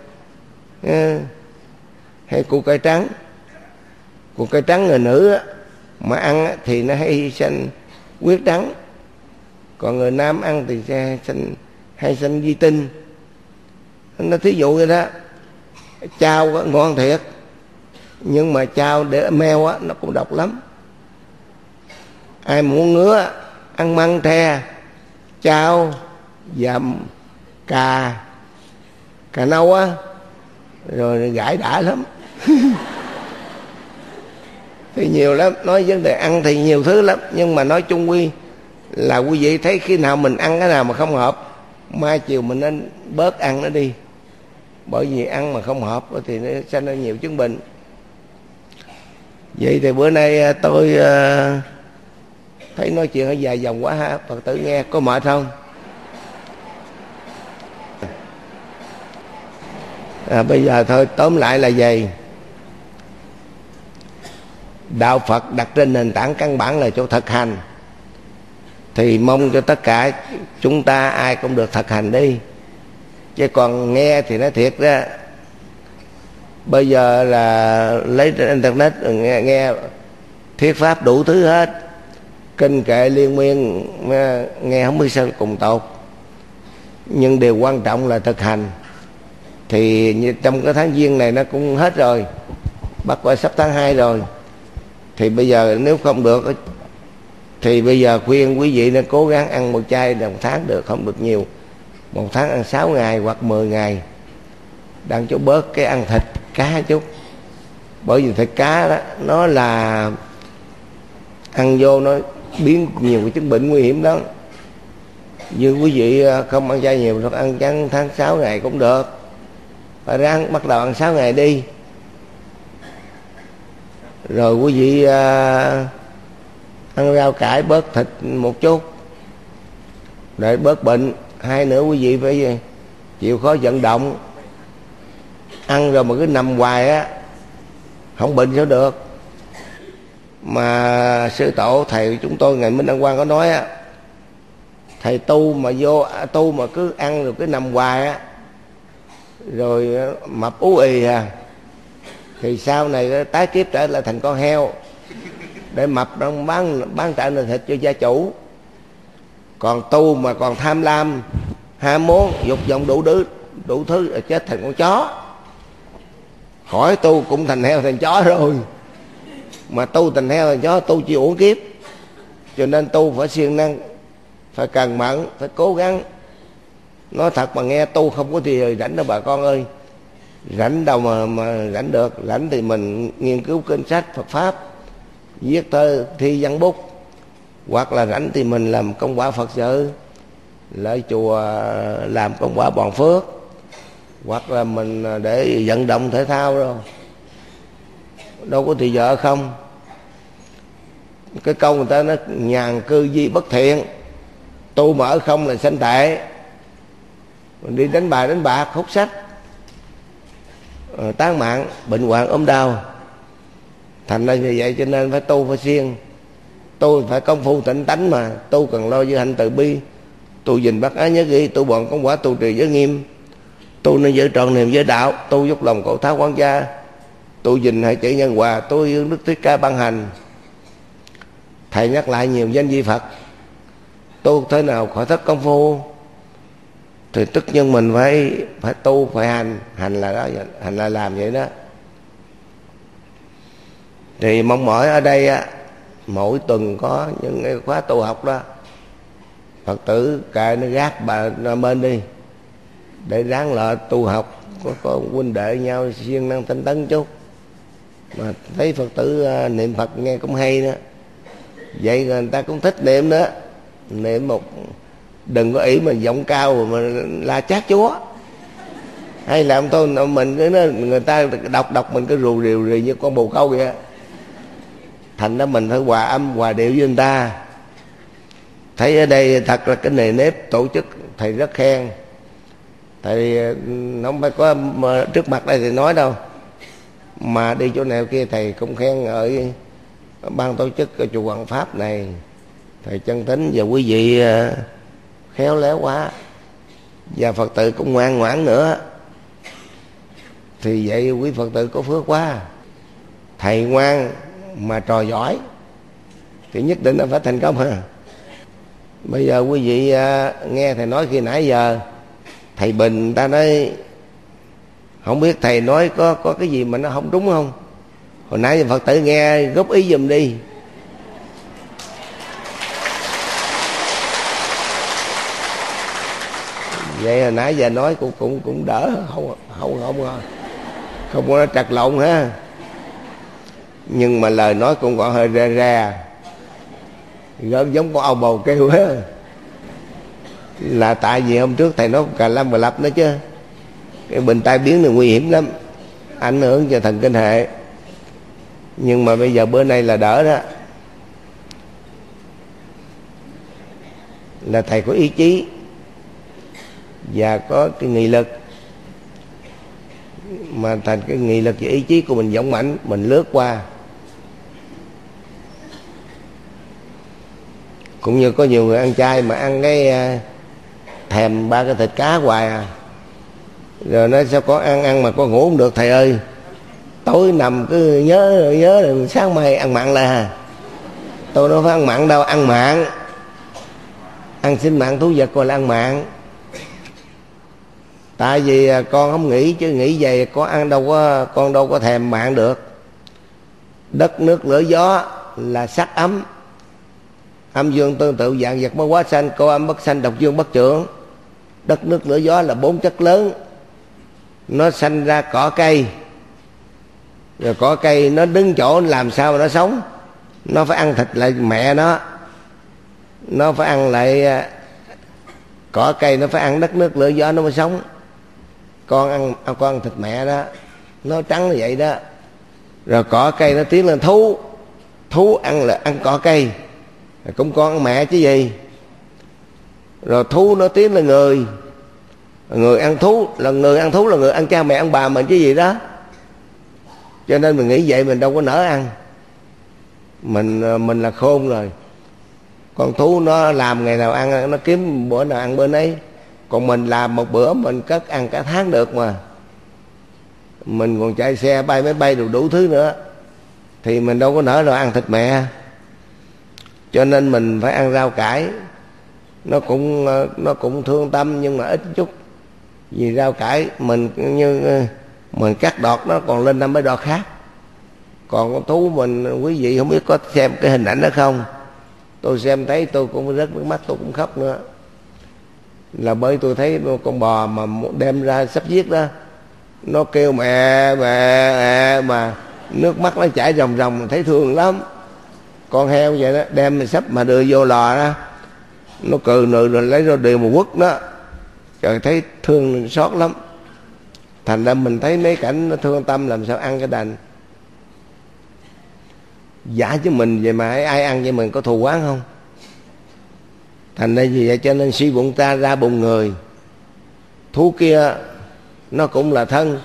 Hay củ cải trắng, củ cải trắng người nữ á, mà ăn thì nó hay sanh huyết trắng, còn người nam ăn thì sẽ sanh hay sanh vi tinh. Nó thí dụ vậy đó. Chao ngon thiệt, nhưng mà chao để meo á nó cũng độc lắm. Ai muốn ngứa ăn măng tre, chao, dầm, cà cà nâu á, rồi gãi đã lắm. Thì nhiều lắm. Nói vấn đề ăn thì nhiều thứ lắm, nhưng mà nói chung quy là quý vị thấy khi nào mình ăn cái nào mà không hợp, mai chiều mình nên bớt ăn nó đi. Bởi vì ăn mà không hợp thì nó sanh ra nhiều chứng bệnh. Vậy thì bữa nay tôi uh, thấy nói chuyện hơi dài dòng quá ha. Phật tử nghe có mệt không? À, bây giờ thôi tóm lại là gì? Đạo Phật đặt trên nền tảng căn bản là chỗ thực hành. Thì mong cho tất cả chúng ta ai cũng được thực hành đi. Chứ còn nghe thì nói thiệt ra, bây giờ là lấy trên internet nghe, nghe thuyết pháp đủ thứ hết, kinh kệ liên miên, nghe không biết sao cùng tột. Nhưng điều quan trọng là thực hành. Thì trong cái tháng Giêng này nó cũng hết rồi, bắt qua sắp tháng hai rồi. Thì bây giờ nếu không được thì bây giờ khuyên quý vị nên cố gắng ăn một chay một tháng được, không được nhiều. Một tháng ăn sáu ngày hoặc mười ngày, đang cho bớt cái ăn thịt cá chút. Bởi vì thịt cá đó nó là ăn vô nó biến nhiều cái chứng bệnh nguy hiểm đó. Như quý vị không ăn chay nhiều, hoặc ăn chăng tháng sáu ngày cũng được, phải ráng bắt đầu ăn sáu ngày đi. Rồi quý vị uh, ăn rau cải bớt thịt một chút để bớt bệnh. Hai nữa quý vị phải chịu khó vận động. Ăn rồi mà cứ nằm hoài á không bệnh sao được. Mà sư tổ thầy chúng tôi ngày Minh Đăng Quang có nói á, thầy tu mà vô tu mà cứ ăn rồi cứ nằm hoài á, rồi mập ú ì à, thì sau này tái kiếp trở lại thành con heo để mập đang bán bán trả nền thịt cho gia chủ. Còn tu mà còn tham lam, ham muốn, dục vọng đủ thứ đủ thứ chết thành con chó. Khỏi tu cũng thành heo thành chó rồi. Mà tu thành heo thành chó tu chỉ uổng kiếp. Cho nên tu phải siêng năng, phải cần mẫn, phải cố gắng. Nói thật mà nghe, tu không có thì rảnh đâu bà con ơi. Rảnh đâu mà, mà rảnh được. Rảnh thì mình nghiên cứu kinh sách Phật Pháp, viết thơ thi văn bút, hoặc là rảnh thì mình làm công quả Phật sự, lại chùa làm công quả bòn phước, hoặc là mình để vận động thể thao rồi. Đâu có thì vợ không. Cái câu người ta nói nhàn cư di bất thiện, tu mà ở không là sanh tệ. Mình đi đánh bài đánh bạc hút sách, tán mạng, bệnh hoạn ốm đau. Thành ra như vậy cho nên phải tu phải siêng. Tu phải công phu tịnh tánh mà. Tu cần lo với hạnh từ bi, tu gìn bác ái nhớ ghi, tu bọn công quả, tu trì giới nghiêm, tu nên giữ trọn niềm giới đạo, tu giúp lòng cổ tháo quán gia, tu gìn hãy chữ nhân hòa, tu dương đức Thích Ca ban hành. Thầy nhắc lại nhiều danh vi Phật. Tu thế nào khỏi thất công phu thì tất nhiên mình phải phải tu, phải hành. Hành là đó, hành là làm vậy đó. Thì mong mỏi ở đây á, mỗi tuần có những cái khóa tu học đó, Phật tử kệ nó gác bà nó bên đi, để ráng lợ tu học, có, có huynh đệ nhau siêng năng tinh tấn chút. Mà thấy Phật tử uh, niệm Phật nghe cũng hay nữa, vậy người ta cũng thích niệm nữa. Niệm một đừng có ý mà giọng cao mà la chát Chúa, hay làm tôi mình cứ nói, người ta đọc đọc mình cứ rù rìu rì như con bồ câu vậy. Thành ra mình phải hòa âm hòa điệu với người ta. Thấy ở đây thật là cái nề nếp tổ chức thầy rất khen. Thầy không phải có trước mặt đây thì nói đâu, Mà đi chỗ nào kia thầy cũng khen ngợi ban tổ chức ở chùa Hoàng Pháp này, thầy Chân Tính và quý vị khéo léo quá, và Phật tử cũng ngoan ngoãn nữa. Thì vậy quý Phật tử có phước quá. Thầy ngoan mà trò giỏi thì nhất định là phải thành công ha. Bây giờ quý vị nghe thầy nói khi nãy giờ, thầy Bình ta nói không biết thầy nói có có cái gì mà nó không đúng không? Hồi nãy Phật tử nghe góp ý giùm đi. Vậy hồi nãy giờ nói cũng cũng cũng đỡ, không không không không có trật lộn ha. Nhưng mà lời nói cũng còn hơi ra ra, gớm giống con ông bầu kêu á. Là tại vì hôm trước thầy nói cà lâm và lập nữa chứ. Cái bệnh tai biến này nguy hiểm lắm, ảnh hưởng cho thần kinh hệ. Nhưng mà bây giờ bữa nay là đỡ đó. Là thầy có ý chí và có cái nghị lực, mà thành cái nghị lực và ý chí của mình dũng mãnh, mình lướt qua. Cũng như có nhiều người ăn chay mà ăn cái thèm ba cái thịt cá hoài à, rồi nói sao có ăn ăn mà có ngủ không được thầy ơi, tối nằm cứ nhớ nhớ rồi sáng mai ăn mặn lại à. Tôi đâu phải ăn mặn đâu, ăn mặn, ăn sinh mạng thú vật gọi là ăn mặn. Tại vì con không nghĩ, chứ nghĩ vậy có ăn đâu có, con đâu có thèm mặn được. Đất nước lửa gió là sắc ấm, âm dương tương tự, dạng vật mới quá sanh, cô âm bất sanh, độc dương bất trưởng. Đất nước lửa gió là bốn chất lớn, nó sanh ra cỏ cây, rồi cỏ cây nó đứng chỗ làm sao mà nó sống. Nó phải ăn thịt lại mẹ nó, nó phải ăn lại cỏ cây, nó phải ăn đất nước lửa gió nó mới sống. Con ăn con ăn thịt mẹ đó, nó trắng như vậy đó. Rồi cỏ cây nó tiến lên thú, thú ăn là ăn cỏ cây, cũng con ăn mẹ chứ gì. Rồi thú nó tiến lên người, người ăn thú là người ăn thú là người ăn cha mẹ ăn bà mình chứ gì đó. Cho nên mình nghĩ vậy mình đâu có nỡ ăn. Mình mình là khôn rồi. Con thú nó làm ngày nào ăn, nó kiếm bữa nào ăn bữa nấy. Còn mình làm một bữa mình cất ăn cả tháng được mà. Mình còn chạy xe bay máy bay đủ đủ thứ nữa, thì mình đâu có nỡ đâu ăn thịt mẹ. Cho nên mình phải ăn rau cải. Nó cũng nó cũng thương tâm nhưng mà ít chút. Vì rau cải mình như mình cắt đọt nó còn lên năm mấy đọt khác. Còn con thú mình, quý vị không biết có xem cái hình ảnh đó không? Tôi xem thấy tôi cũng rớt nước mắt, tôi cũng khóc nữa. Là bởi tôi thấy con bò mà đem ra sắp giết đó, nó kêu mẹ mẹ mẹ mà nước mắt nó chảy ròng ròng, thấy thương lắm. Con heo vậy đó, đem sắp mà đưa vô lò đó, nó cừ nừ rồi lấy ra điều một quất đó. Trời, thấy thương xót lắm. Thành ra mình thấy mấy cảnh nó thương tâm làm sao ăn cái đành. Giả chứ mình vậy mà ai ăn vậy mình có thù oán không? Thành ra vì vậy cho nên suy bụng ta ra bụng người. Thú kia nó cũng là thân,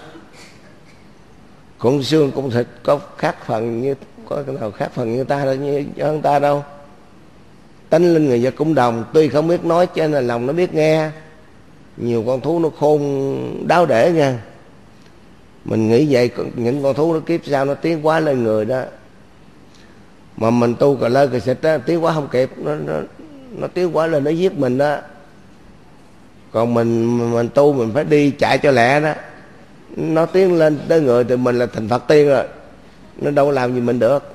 cũng xương cũng thịt, có khác phần như có cái nào khác phần như ta đâu, như hơn ta đâu. Tánh linh người vật cũng đồng, tuy không biết nói cho nên lòng nó biết nghe. Nhiều con thú nó khôn đáo để nha. Mình nghĩ vậy, những con thú nó kiếp sau nó tiến quá lên người đó. Mà mình tu cà lơ cà xịt đó, tiến quá không kịp, nó, nó, nó tiến quá lên nó giết mình đó. Còn mình mình tu mình phải đi chạy cho lẹ đó. Nó tiến lên tới người thì mình là thành Phật tiên rồi, nó đâu có làm gì mình được.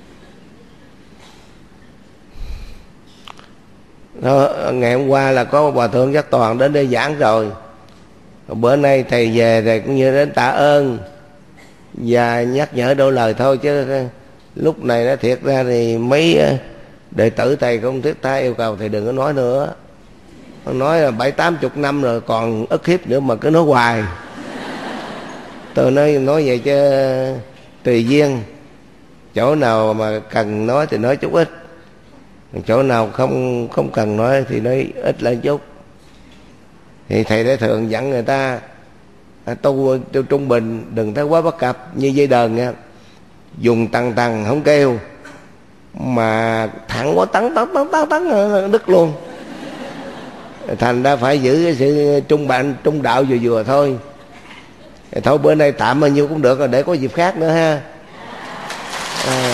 Đó, ngày hôm qua là có Hòa Thượng Giác Toàn đến đây giảng rồi. Bữa nay thầy về thầy cũng như đến tạ ơn và nhắc nhở đôi lời thôi, chứ lúc này nó thiệt ra thì mấy đệ tử thầy không thiết tha yêu cầu thầy đừng có nói nữa. Nói là bảy tám chục năm rồi còn ức hiếp nữa mà cứ nói hoài. Tôi nói nói vậy chứ tùy duyên, chỗ nào mà cần nói thì nói chút ít, chỗ nào không không cần nói thì nói ít lên chút. Thì thầy đã thường dặn người ta tu trung bình, đừng thấy quá bất cập. Như dây đờn nha, dùng tầng tầng không kêu, mà thẳng quá tấn tấn tấn tấn tấn đứt luôn. Thành ra phải giữ cái sự trung bạn trung đạo vừa vừa thôi. Thôi bữa nay tạm bao nhiêu cũng được rồi, để có dịp khác nữa ha. À,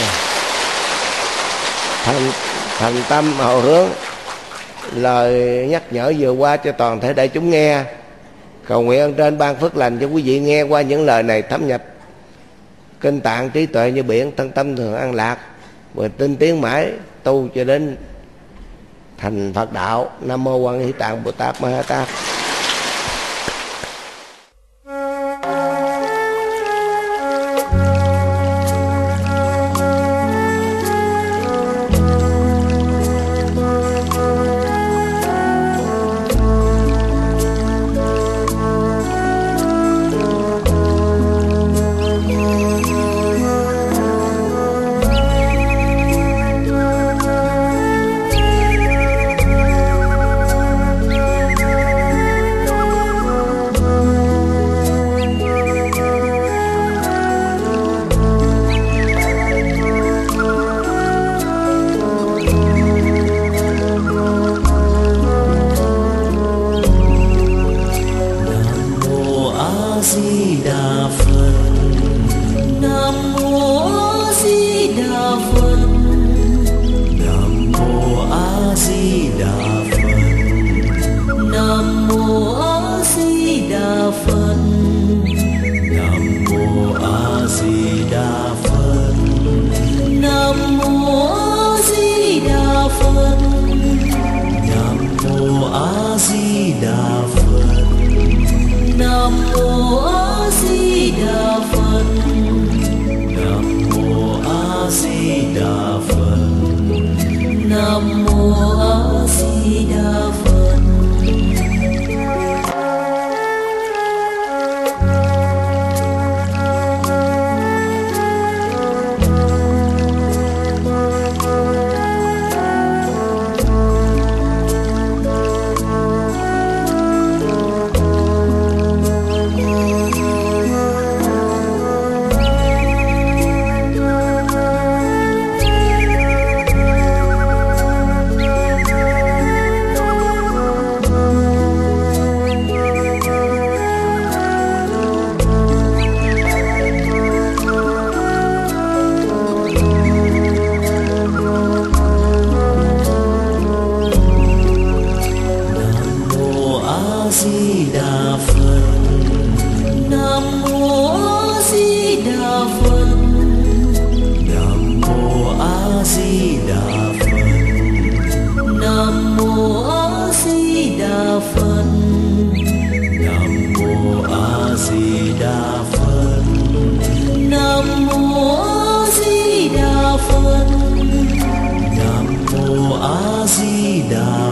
thành thành tâm hồi hướng lời nhắc nhở vừa qua cho toàn thể đại chúng nghe. Cầu nguyện ơn trên ban phước lành cho quý vị nghe qua những lời này thấm nhập kinh tạng trí tuệ như biển, thân tâm thường an lạc, và tinh tiến mãi tu cho đến thành Phật đạo. Nam mô Quan Hỷ Tạng Bồ Tát Ma Ha Tát. Đà